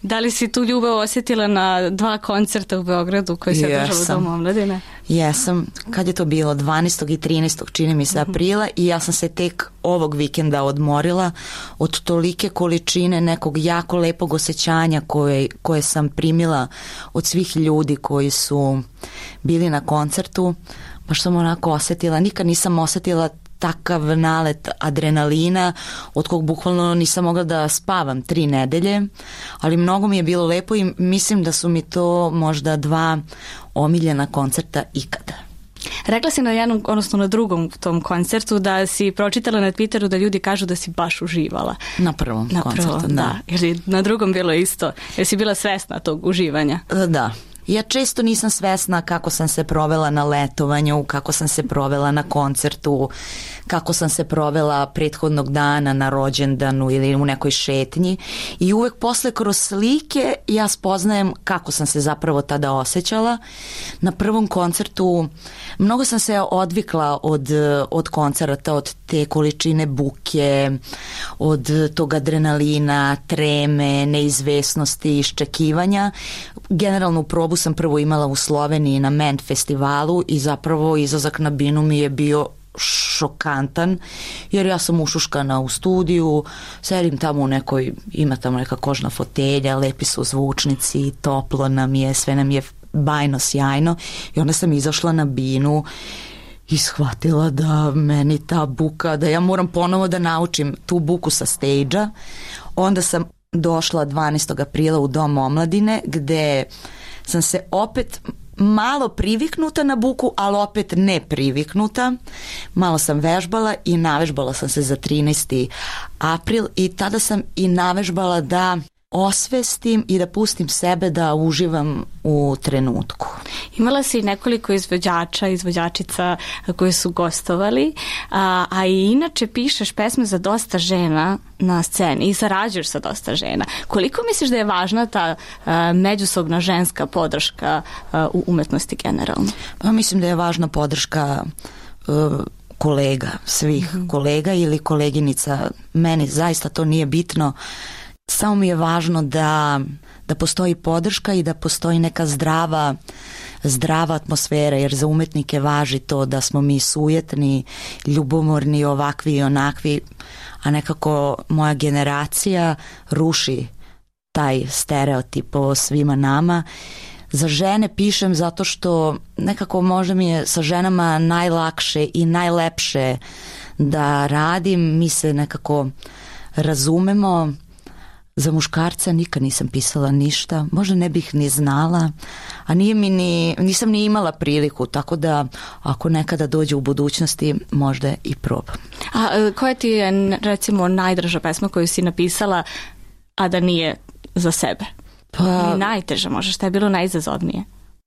Speaker 4: Da li si tu ljubav osjetila na 2 koncerta u Beogradu koji se održava u Domu omladine?
Speaker 6: Jesam. Kad je to bilo? 12. i 13. čini mi se aprila i ja sam se tek ovog vikenda odmorila od tolike količine nekog jako lepog osjećanja koje sam primila od svih ljudi koji su bili na koncertu. Baš sam onako osjetila, nikad nisam osjetila takav nalet adrenalina od kog bukvalno nisam mogla da spavam 3 nedelje, ali mnogo mi je bilo lepo i mislim da su mi to možda 2 omiljena koncerta ikada.
Speaker 4: Rekla si na jednom, odnosno na drugom tom koncertu da si pročitala na Twitteru da ljudi kažu da si baš uživala.
Speaker 6: Na prvom koncertu, da.
Speaker 4: Jer na drugom bilo isto. Jer si bila svesna tog uživanja.
Speaker 6: Da. Ja često nisam svesna kako sam se provela na letovanju, kako sam se provela na koncertu, kako sam se provela prethodnog dana na rođendanu ili u nekoj šetnji i uvek posle kroz slike ja spoznajem kako sam se zapravo tada osjećala. Na prvom koncertu mnogo sam se odvikla od koncerta, od te količine buke, od tog adrenalina, treme, neizvesnosti, iščekivanja. Generalnu probu sam prvo imala u Sloveniji na Ment festivalu i zapravo izlazak na binu mi je bio šokantan, jer ja sam ušuškana u studiju, sedim tamo u nekoj, ima tamo neka kožna fotelja, lepi su zvučnici, toplo nam je, sve nam je bajno, sjajno i onda sam izašla na binu i shvatila da meni ta buka, da ja moram ponovo da naučim tu buku sa stage-a. Onda sam došla 12. aprila u Dom omladine gde sam se opet malo priviknuta na buku, ali opet ne priviknuta. Malo sam vežbala i navežbala sam se za 13. april i tada sam i navežbala da osvestim i da pustim sebe da uživam u trenutku.
Speaker 4: Imala si nekoliko izvođačica koji su gostovali, a i inače pišeš pesme za dosta žena na sceni i sarađuješ sa dosta žena. Koliko misliš da je važna ta međusobna ženska podrška u umetnosti generalno?
Speaker 6: Pa mislim da je važna podrška kolega, svih kolega ili koleginica. Meni zaista to nije bitno. Samo mi je važno da postoji podrška i da postoji neka zdrava atmosfera, jer za umetnike važi to da smo mi sujetni, ljubomorni, ovakvi i onakvi, a nekako moja generacija ruši taj stereotip o svima nama. Za žene pišem zato što nekako možda mi je sa ženama najlakše i najlepše da radim, mi se nekako razumemo. Za muškarca nikad nisam pisala ništa, možda ne bih ni znala, a nisam ni imala priliku, tako da ako nekada dođe u budućnosti, možda i probam.
Speaker 4: A koja ti je recimo najdraža pesma koju si napisala, a da nije za sebe? Ili najteža možda, šta je bilo najizazovnije?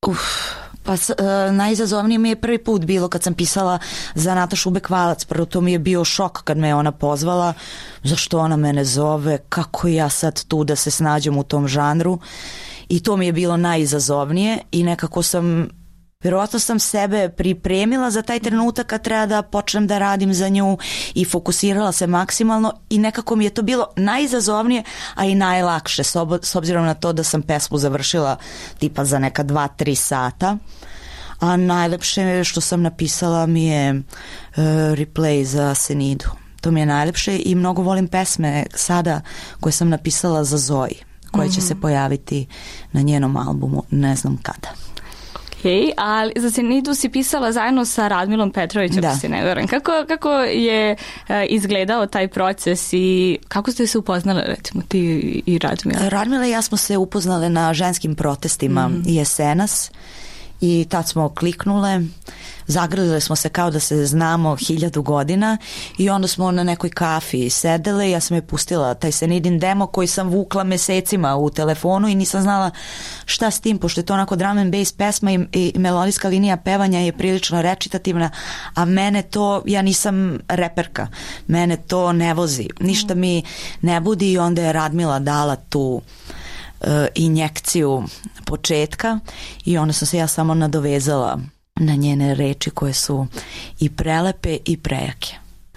Speaker 6: Najizazovnije mi je prvi put bilo kad sam pisala za Natašu Bekvalac. Prvo to mi je bio šok kad me ona pozvala, zašto ona mene zove, kako ja sad tu da se snađem u tom žanru, i to mi je bilo najizazovnije i nekako vjerovatno sam sebe pripremila za taj trenutak kad treba da počnem da radim za nju i fokusirala se maksimalno i nekako mi je to bilo najizazovnije, a i najlakše s obzirom na to da sam pesmu završila tipa za neka 2-3 sata. A najlepše što sam napisala mi je replay za Senidu. To mi je najlepše i mnogo volim pesme sada koje sam napisala za Zoji, koje će se pojaviti na njenom albumu, ne znam kada.
Speaker 4: Okay, ali za Senidu si pisala zajedno sa Radmilom Petrovićem, ako se ne varam. Kako je izgledao taj proces i kako ste se upoznali, recimo, ti i Radmila?
Speaker 6: Radmila i ja smo se upoznale na ženskim protestima Jesenas i tad smo kliknule, zagrlile smo se kao da se znamo 1000 godina i onda smo na nekoj kafi sedele i ja sam je pustila taj Senidin demo koji sam vukla mesecima u telefonu i nisam znala šta s tim, pošto je to onako drum and bass pesma i melodijska linija pevanja je prilično recitativna, a mene to, ja nisam reperka, mene to ne vozi, ništa mi ne budi i onda je Radmila dala tu injekciju početka i onda sam se ja samo nadovezala na njene reči koje su i prelepe i prejake.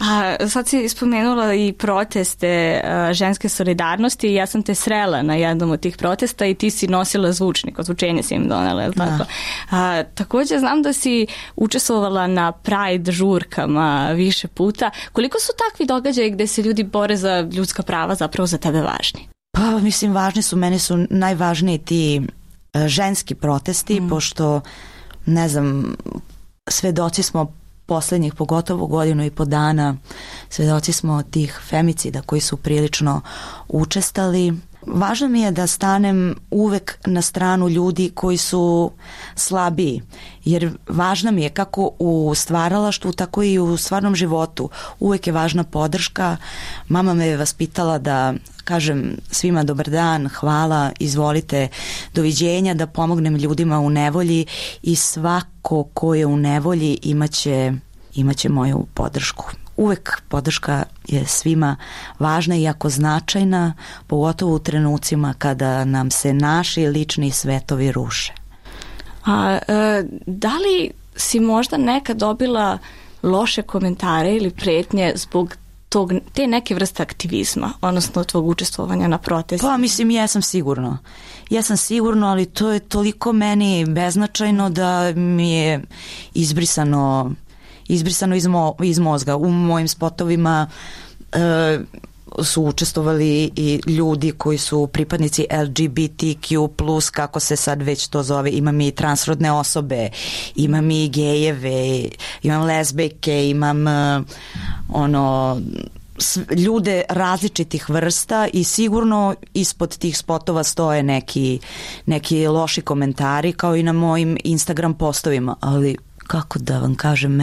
Speaker 4: A sad si spomenula i proteste ženske solidarnosti i ja sam te srela na jednom od tih protesta i ti si nosila zvučnik, ozvučenje si im donela, je tako? Također znam da si učestvovala na Pride žurkama više puta. Koliko su takvi događaji gde se ljudi bore za ljudska prava zapravo za tebe važni?
Speaker 6: Pa mislim važni su, meni su najvažniji ti ženski protesti, pošto ne znam, svedoci smo posljednjih pogotovo godinu i po dana, svedoci smo tih femicida koji su prilično učestali. Važno mi je da stanem uvek na stranu ljudi koji su slabiji, jer važno mi je kako u stvaralaštvu, tako i u stvarnom životu. Uvek je važna podrška. Mama me je vaspitala da kažem svima dobar dan, hvala, izvolite, doviđenja, da pomognem ljudima u nevolji i svako ko je u nevolji imaće moju podršku. Uvek podrška je svima važna i jako značajna, pogotovo u trenucima kada nam se naši lični svetovi ruše.
Speaker 4: Da li si možda nekad dobila loše komentare ili pretnje zbog te neke vrste aktivizma, odnosno tvog učestvovanja na protestu? Pa
Speaker 6: mislim, jesam sigurno, ali to je toliko meni beznačajno da mi je izbrisano iz mozga. U mojim spotovima su učestvovali i ljudi koji su pripadnici LGBTQ+, kako se sad već to zove, imam i transrodne osobe, imam i gejeve, imam lezbejke, imam ljude različitih vrsta i sigurno ispod tih spotova stoje neki loši komentari, kao i na mojim Instagram postovima, ali kako da vam kažem,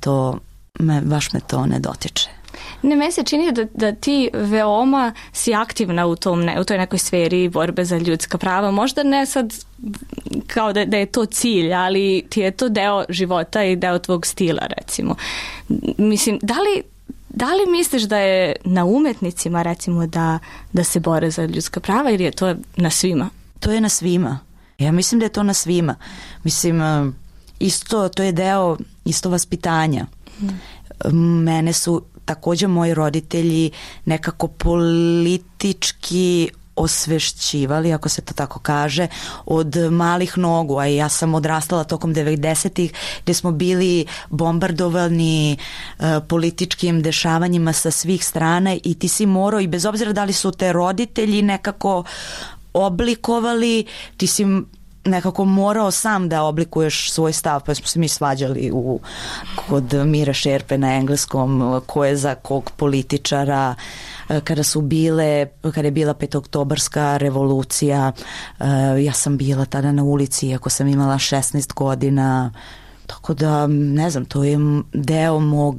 Speaker 6: baš me to ne dotiče.
Speaker 4: Ne, meni se čini da ti veoma si aktivna u toj nekoj sferi borbe za ljudska prava. Možda ne sad kao da je to cilj, ali ti je to deo života i deo tvog stila, recimo. Mislim, da li misliš da je na umetnicima, recimo, da se bore za ljudska prava, ili je to na svima?
Speaker 6: To je na svima. Ja mislim da je to na svima. Mislim, isto, to je deo isto vaspitanja. Mene su također moji roditelji nekako politički osvešćivali, ako se to tako kaže, od malih nogu, a ja sam odrastala tokom 90-ih gdje smo bili bombardovani političkim dešavanjima sa svih strana i ti si morao, i bez obzira da li su te roditelji nekako oblikovali, ti si nekako morao sam da oblikuješ svoj stav, pa smo se mi svađali kod Mira Šerpe na engleskom, ko je za kog političara, kada je bila petooktobarska revolucija, ja sam bila tada na ulici iako sam imala 16 godina, tako da ne znam, to je deo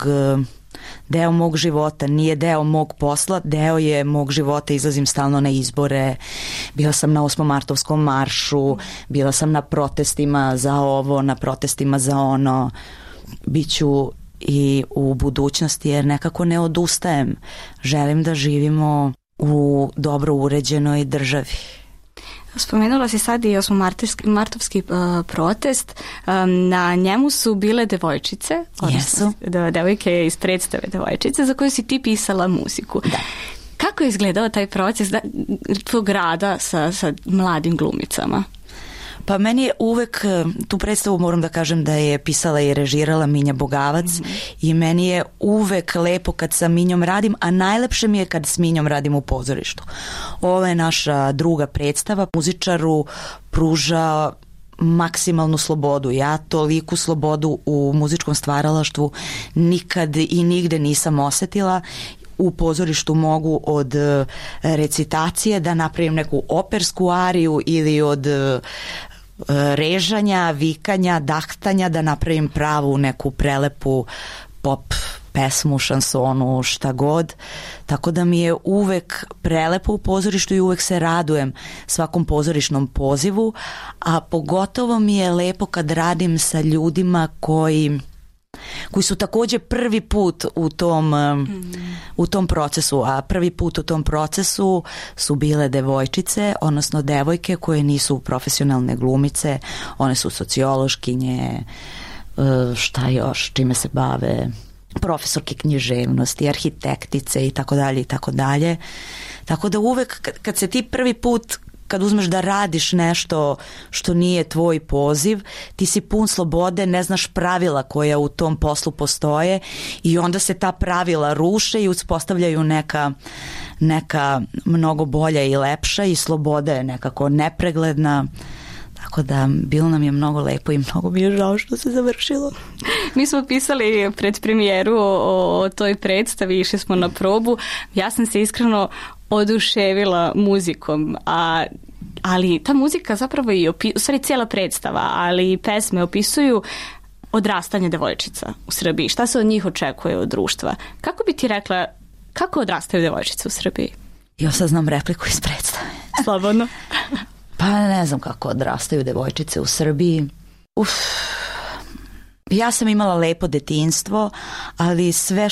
Speaker 6: mog života, nije deo mog posla, deo je mog života, izlazim stalno na izbore, bila sam na 8. maršu, bila sam na protestima za ovo, na protestima za ono, biću i u budućnosti jer nekako ne odustajem, želim da živimo u dobro uređenoj državi.
Speaker 4: Spomenula si sad i 8. protest. Na njemu su bile devojčice, odnosno devojke iz predstave Devojčice, za koju si ti pisala muziku. Da. Kako je izgledao taj proces tvog rada sa mladim glumicama?
Speaker 6: Pa meni je uvek, tu predstavu moram da kažem da je pisala i režirala Minja Bogavac i meni je uvek lepo kad sa Minjom radim, a najlepše mi je kad s Minjom radim u pozorištu. Ovo je naša druga predstava, muzičaru pruža maksimalnu slobodu. Ja toliku slobodu u muzičkom stvaralaštvu nikad i nigde nisam osetila. U pozorištu mogu od recitacije da napravim neku opersku ariju ili od režanja, vikanja, dahtanja da napravim pravu neku prelepu pop pesmu, šansonu, šta god. Tako da mi je uvek prelepo u pozorištu i uvek se radujem svakom pozorišnom pozivu, a pogotovo mi je lepo kad radim sa ljudima koji su također prvi put u tom procesu, a prvi put u tom procesu su bile devojčice, odnosno devojke koje nisu profesionalne glumice, one su sociološkinje, šta još, čime se bave, profesorke književnosti, arhitektice i tako dalje i tako dalje. Tako da uvek kad se ti prvi put, kad uzmeš da radiš nešto što nije tvoj poziv, ti si pun slobode, ne znaš pravila koja u tom poslu postoje i onda se ta pravila ruše i uspostavljaju neka mnogo bolja i lepša i sloboda je nekako nepregledna. Tako da bilo nam je mnogo lepo i mnogo mi je žao što se završilo.
Speaker 3: Mi smo pisali pred premijeru o toj predstavi, išli smo na probu. Ja sam se iskreno oduševila muzikom, ali ta muzika zapravo i u stvari cijela predstava, ali i pesme opisuju odrastanje devojčica u Srbiji. Šta se od njih očekuje od društva? Kako bi ti rekla, kako odrastaju devojčice u Srbiji?
Speaker 6: Ja sad znam repliku iz predstave.
Speaker 3: Slobodno.
Speaker 6: Pa ne znam kako odrastaju devojčice u Srbiji. Ja sam imala lepo detinjstvo, ali sve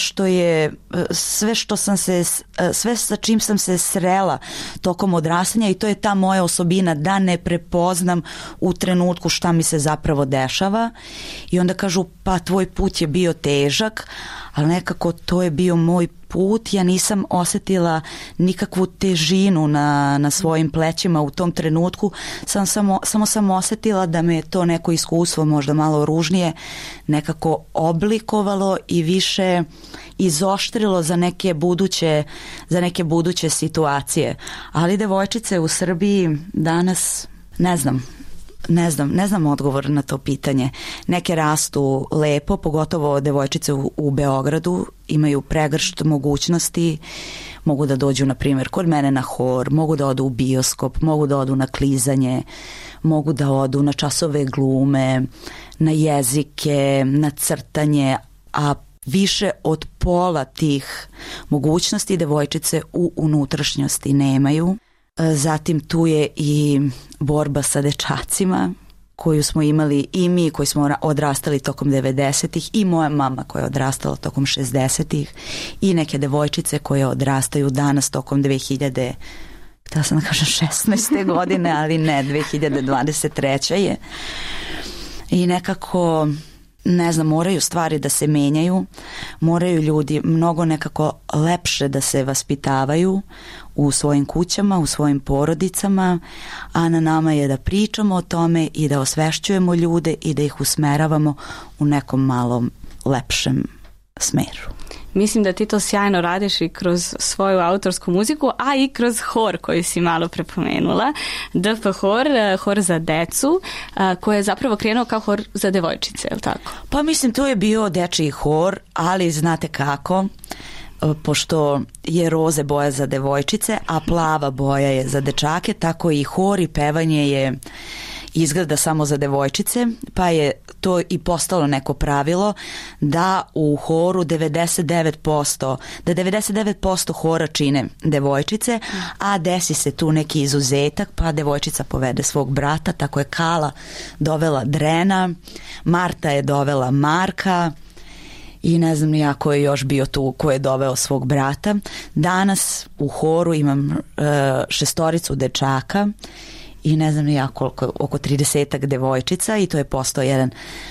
Speaker 6: sa čim sam se srela tokom odrastanja, i to je ta moja osobina da ne prepoznam u trenutku šta mi se zapravo dešava, i onda kažu pa tvoj put je bio težak, ali nekako to je bio moj put, ja nisam osjetila nikakvu težinu na svojim plećima u tom trenutku, samo sam osjetila da me to neko iskustvo, možda malo ružnije, nekako oblikovalo i više izoštrilo za neke buduće situacije. Ali devojčice u Srbiji danas, ne znam odgovor na to pitanje. Neke rastu lepo, pogotovo devojčice u Beogradu, imaju pregršt mogućnosti, mogu da dođu na primjer kod mene na hor, mogu da odu u bioskop, mogu da odu na klizanje, mogu da odu na časove glume, na jezike, na crtanje, a više od pola tih mogućnosti devojčice u unutrašnjosti nemaju. Zatim tu je i borba sa dečacima koju smo imali i mi koji smo odrastali tokom 90-ih i moja mama koja je odrastala tokom 60-ih i neke devojčice koje odrastaju danas tokom 16. godine, ali ne, 2023. je. I nekako, ne znam, moraju stvari da se menjaju, moraju ljudi mnogo nekako lepše da se vaspitavaju u svojim kućama, u svojim porodicama, a na nama je da pričamo o tome i da osvešćujemo ljude i da ih usmeravamo u nekom malom lepšem smeru.
Speaker 3: Mislim da ti to sjajno radiš i kroz svoju autorsku muziku, a i kroz hor koji si malo prepomenula. DF hor za decu, koji je zapravo krenuo kao hor za devojčice, je li tako?
Speaker 6: Pa mislim, to je bio dečiji hor, ali znate kako, pošto je roze boja za devojčice, a plava boja je za dečake, tako i hor i pevanje je izgleda samo za devojčice, pa je to i postalo neko pravilo da u horu 99% hora čine devojčice, a desi se tu neki izuzetak, pa devojčica povede svog brata, tako je Kala dovela Drena, Marta je dovela Marka i ne znam ja ko je još bio tu ko je doveo svog brata. Danas u horu imam 6 dečaka i ne znam ja koliko, oko 30 devojčica, i to je postao jedan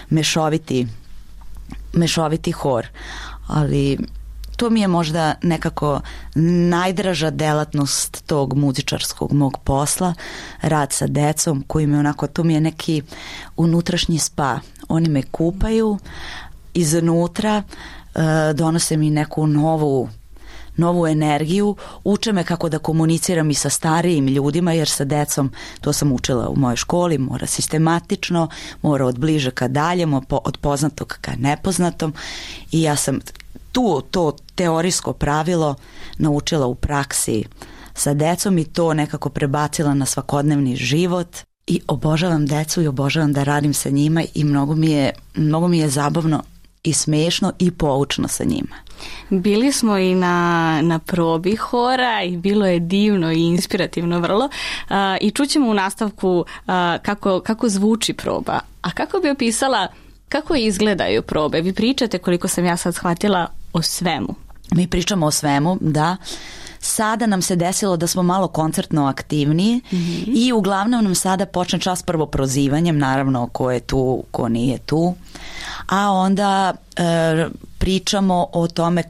Speaker 6: mešoviti hor. Ali to mi je možda nekako najdraža delatnost tog muzičarskog mog posla, rad sa decom koji mi onako, to mi je neki unutrašnji spa. Oni me kupaju iznutra, donose mi neku novu energiju, uče me kako da komuniciram i sa starijim ljudima, jer sa decom, to sam učila u mojoj školi, mora sistematično, mora od bliže ka daljem, od poznatog ka nepoznatom, i ja sam to teorijsko pravilo naučila u praksi sa decom i to nekako prebacila na svakodnevni život. I obožavam decu i obožavam da radim sa njima i mnogo mi je zabavno i smešno i poučno sa njima.
Speaker 3: Bili smo i na probi hora i bilo je divno i inspirativno vrlo, i čućemo u nastavku kako zvuči proba. A kako bi opisala kako izgledaju probe? Vi pričate, koliko sam ja sad shvatila, o svemu.
Speaker 6: Mi pričamo o svemu, da. Sada nam se desilo da smo malo koncertno aktivniji i uglavnom nam sada počne čas prvo prozivanjem, naravno ko je tu, ko nije tu, a onda pričamo o tome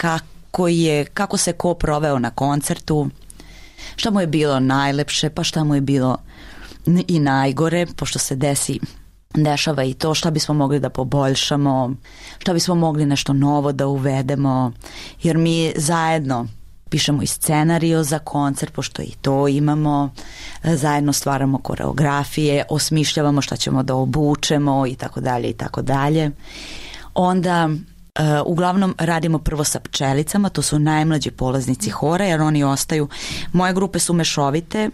Speaker 6: kako se ko proveo na koncertu, šta mu je bilo najlepše, pa šta mu je bilo i najgore, pošto se dešava i to, šta bismo mogli da poboljšamo, šta bismo mogli nešto novo da uvedemo, jer mi zajedno pišemo i scenario za koncert, pošto i to imamo, zajedno stvaramo koreografije, osmišljavamo šta ćemo da obučemo i tako dalje i tako dalje. Onda uglavnom radimo prvo sa pčelicama, to su najmlađi polaznici hora, jer oni ostaju, moje grupe su mešovite,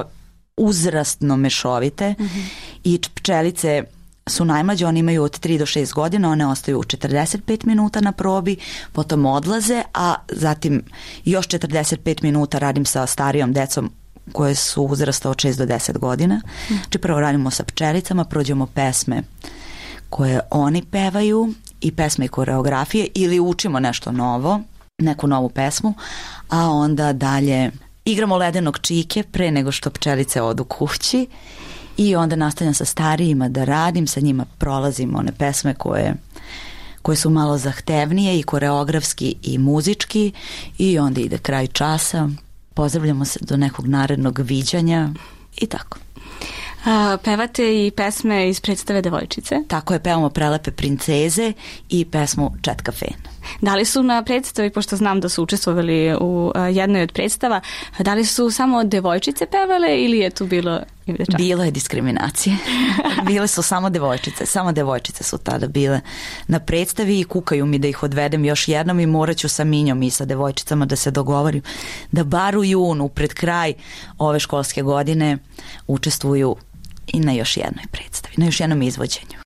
Speaker 6: uzrastno mešovite i pčelice su najmlađe, oni imaju od 3 do 6 godina, one ostaju 45 minuta na probi, potom odlaze, a zatim još 45 minuta radim sa starijom decom koje su uzrasta od 6 do 10 godina. Znači prvo radimo sa pčelicama, prođemo pesme koje oni pevaju i pesme i koreografije ili učimo nešto novo, neku novu pesmu, a onda dalje igramo ledenog čike pre nego što pčelice odu kući i onda nastavljam sa starijima da radim, sa njima prolazim one pesme koje su malo zahtevnije i koreografski i muzički i onda ide kraj časa, pozdravljamo se do nekog narednog viđanja i tako.
Speaker 3: Pevate i pesme iz predstave Devojčice?
Speaker 6: Tako je, pevamo Prelepe princeze i pesmu Četka Fen.
Speaker 3: Da li su na predstavi, pošto znam da su učestvovali u jednoj od predstava, da li su samo devojčice pevale ili je tu bilo i dečaka?
Speaker 6: Bilo je diskriminacije. Bile su samo devojčice su tada bile na predstavi i kukaju mi da ih odvedem još jednom i morat ću sa Minjom i sa devojčicama da se dogovorim da bar u junu pred kraj ove školske godine učestvuju i na još jednoj predstavi, na još jednom izvođenju.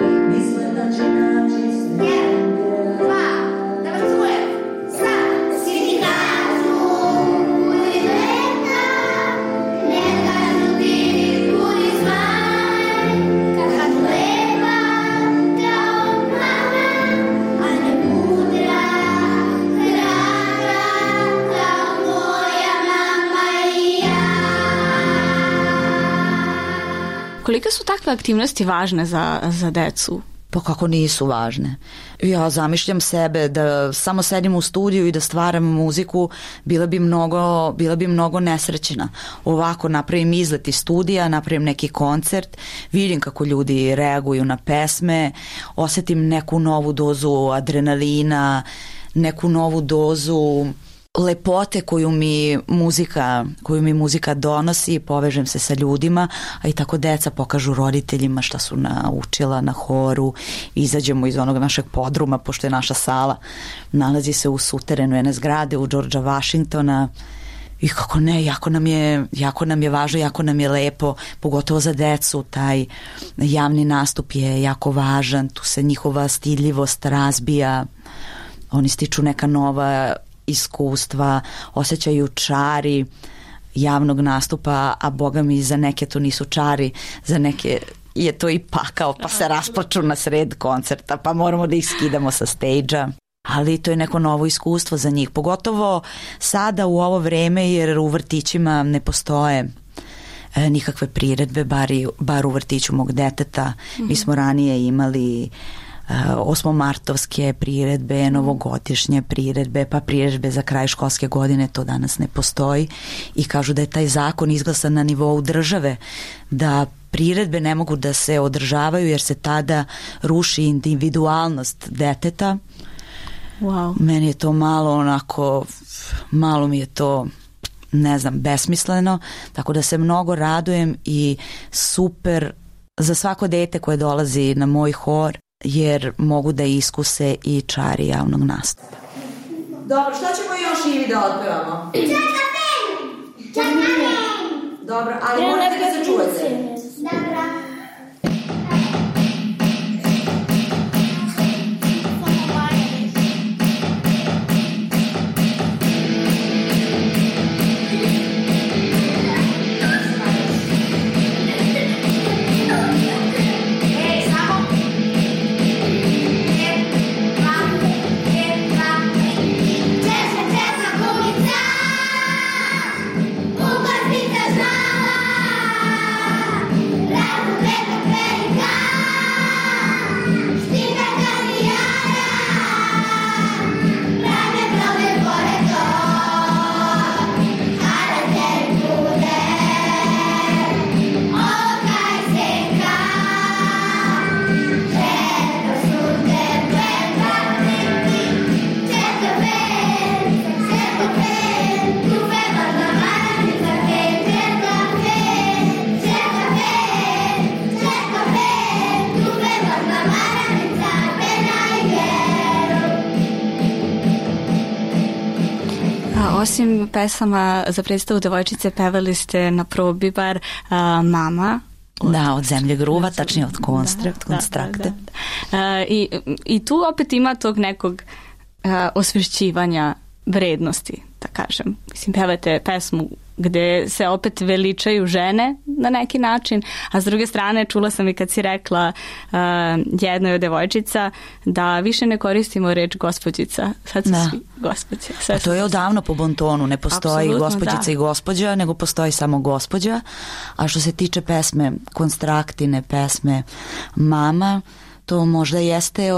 Speaker 3: Kolike su takve aktivnosti važne za decu?
Speaker 6: Pa kako nisu važne? Ja zamišljam sebe da samo sedim u studiju i da stvaram muziku, bila bi mnogo nesrećena. Ovako napravim izlet iz studija, napravim neki koncert, vidim kako ljudi reaguju na pesme, osetim neku novu dozu adrenalina, neku novu dozu lepote koju mi muzika donosi, povežem se sa ljudima, a i tako deca pokažu roditeljima šta su naučila na horu, izađemo iz onog našeg podruma, pošto je naša sala nalazi se u suterenu jedne zgrade u Georgea Washingtona i kako ne, jako nam je važno, jako nam je lepo, pogotovo za decu, taj javni nastup je jako važan, tu se njihova stidljivost razbija, oni stiču neka nova iskustva, osjećaju čari javnog nastupa, a boga mi za neke to nisu čari, za neke je to i pakao, pa se rasplaču na sred koncerta, pa moramo da ih skidamo sa stage-a. Ali to je neko novo iskustvo za njih, pogotovo sada u ovo vreme, jer u vrtićima ne postoje nikakve priredbe, bar u vrtiću mog deteta. Mi smo ranije imali osmomartovske priredbe, novogodišnje priredbe, pa priredbe za kraj školske godine, to danas ne postoji i kažu da je taj zakon izglasan na nivou države, da priredbe ne mogu da se održavaju jer se tada ruši individualnost deteta.
Speaker 3: Wow.
Speaker 6: Meni je to malo mi je to, ne znam, besmisleno, tako da se mnogo radujem i super za svako dete koje dolazi na moj hor, jer mogu da iskuse i čari javnog nastupa.
Speaker 7: Dobro, šta ćemo još Ivi da otpevamo? Čeka fen! Dobro, ali morate da se čujete. Dobro.
Speaker 3: Osim pesama za predstavu Devojčice, pevali ste na probi bar Mama.
Speaker 6: Da, od Zemlje gruva, tačnije od Konstrakte.
Speaker 3: I tu opet ima tog nekog osvješćivanja vrednosti, da kažem. Mislim, pevate pesmu gde se opet veličaju žene na neki način, a s druge strane čula sam i kad si rekla jednoj od devojčica da više ne koristimo reč gospođica, sad su svi gospođe.
Speaker 6: A to je odavno po bontonu, ne postoji gospođica i gospođa, nego postoji samo gospođa, a što se tiče pesme Konstraktine, pesme Mama, to možda jeste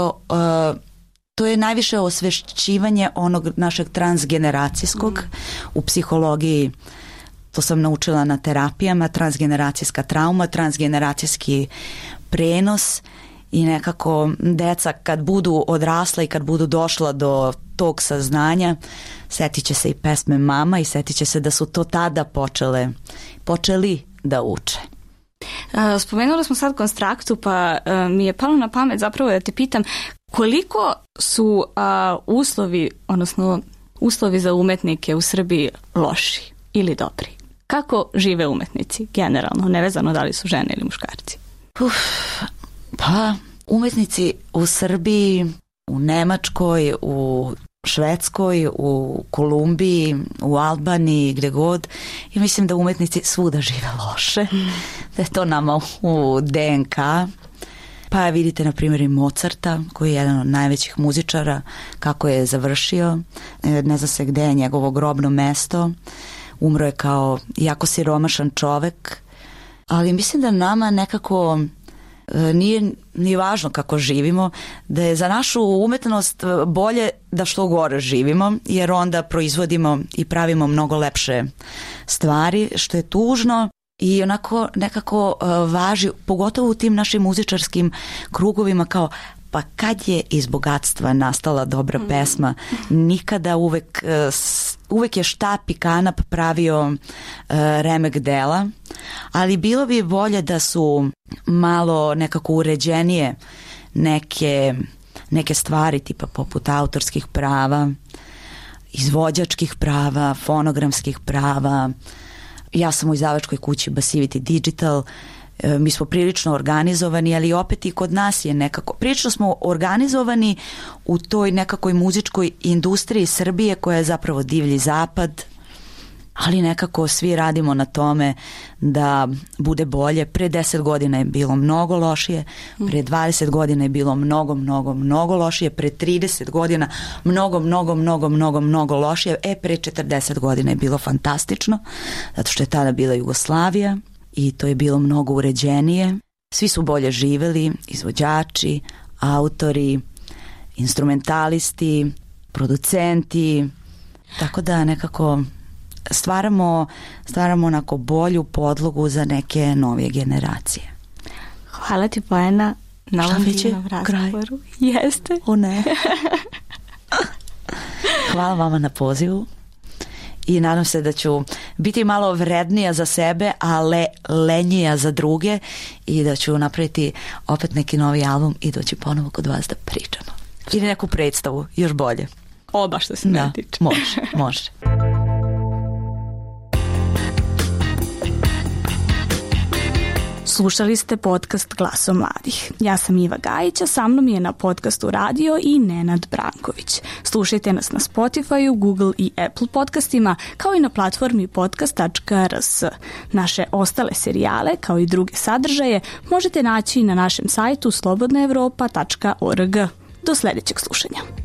Speaker 6: to je najviše osvešćivanje onog našeg transgeneracijskog u psihologiji. To sam naučila na terapijama, transgeneracijska trauma, transgeneracijski prenos i nekako deca kad budu odrasla i kad budu došla do tog saznanja, setit će se i pesme Mama i setit će se da su to tada počeli da uče.
Speaker 3: Spomenuli smo sad Konstraktu, pa mi je palo na pamet zapravo da te pitam koliko su uslovi, odnosno uslovi za umetnike u Srbiji loši ili dobri? Kako žive umetnici generalno, nevezano da li su žene ili muškarci?
Speaker 6: Pa, umetnici u Srbiji, u Nemačkoj, u Švedskoj, u Kolumbiji, u Albaniji, gdje god, i mislim da umetnici svuda žive loše, da je to nama u DNK. Pa vidite na primjer i Mozarta, koji je jedan od najvećih muzičara, kako je završio, ne zna se gdje je njegovo grobno mesto, umro je kao jako siromašan čovek, ali mislim da nama nekako nije važno kako živimo, da je za našu umetnost bolje da što gore živimo, jer onda proizvodimo i pravimo mnogo lepše stvari, što je tužno i onako nekako važi, pogotovo u tim našim muzičarskim krugovima, kao pa kad je iz bogatstva nastala dobra pesma, nikada uvek je štap i kanap pravio remek dela, ali bilo bi bolje da su malo nekako uređenije neke stvari tipa poput autorskih prava, izvođačkih prava, fonogramskih prava. Ja sam u izdavačkoj kući Basivity Digital, mi smo prilično organizovani, ali opet i kod nas je nekako, prilično smo organizovani u toj nekakoj muzičkoj industriji Srbije koja je zapravo divlji zapad, ali nekako svi radimo na tome da bude bolje. Pre 10 godina je bilo mnogo lošije, pre 20 godina je bilo mnogo lošije, pre 30 godina mnogo lošije, pre 40 godina je bilo fantastično, zato što je tada bila Jugoslavija i to je bilo mnogo uređenije. Svi su bolje živeli, izvođači, autori, instrumentalisti, producenti, tako da nekako stvaramo onako bolju podlogu za neke novije generacije.
Speaker 3: Hvala ti, Bojana, na ovom divnom razgovoru. Jeste.
Speaker 6: O ne. Hvala vama na pozivu i nadam se da ću biti malo vrednija za sebe, a lenjija za druge i da ću napraviti opet neki novi album i doći ponovo kod vas da pričamo. Ili neku predstavu, još bolje.
Speaker 3: Oba što se ne tiče.
Speaker 6: Može.
Speaker 4: Slušali ste podcast Glasom mladih. Ja sam Iva Gajić, a sa mnom je na podcastu radio i Nenad Branković. Slušajte nas na Spotify, Google i Apple podcastima, kao i na platformi podcast.rs. Naše ostale serijale, kao i druge sadržaje, možete naći na našem sajtu slobodnaevropa.org. Do sljedećeg slušanja.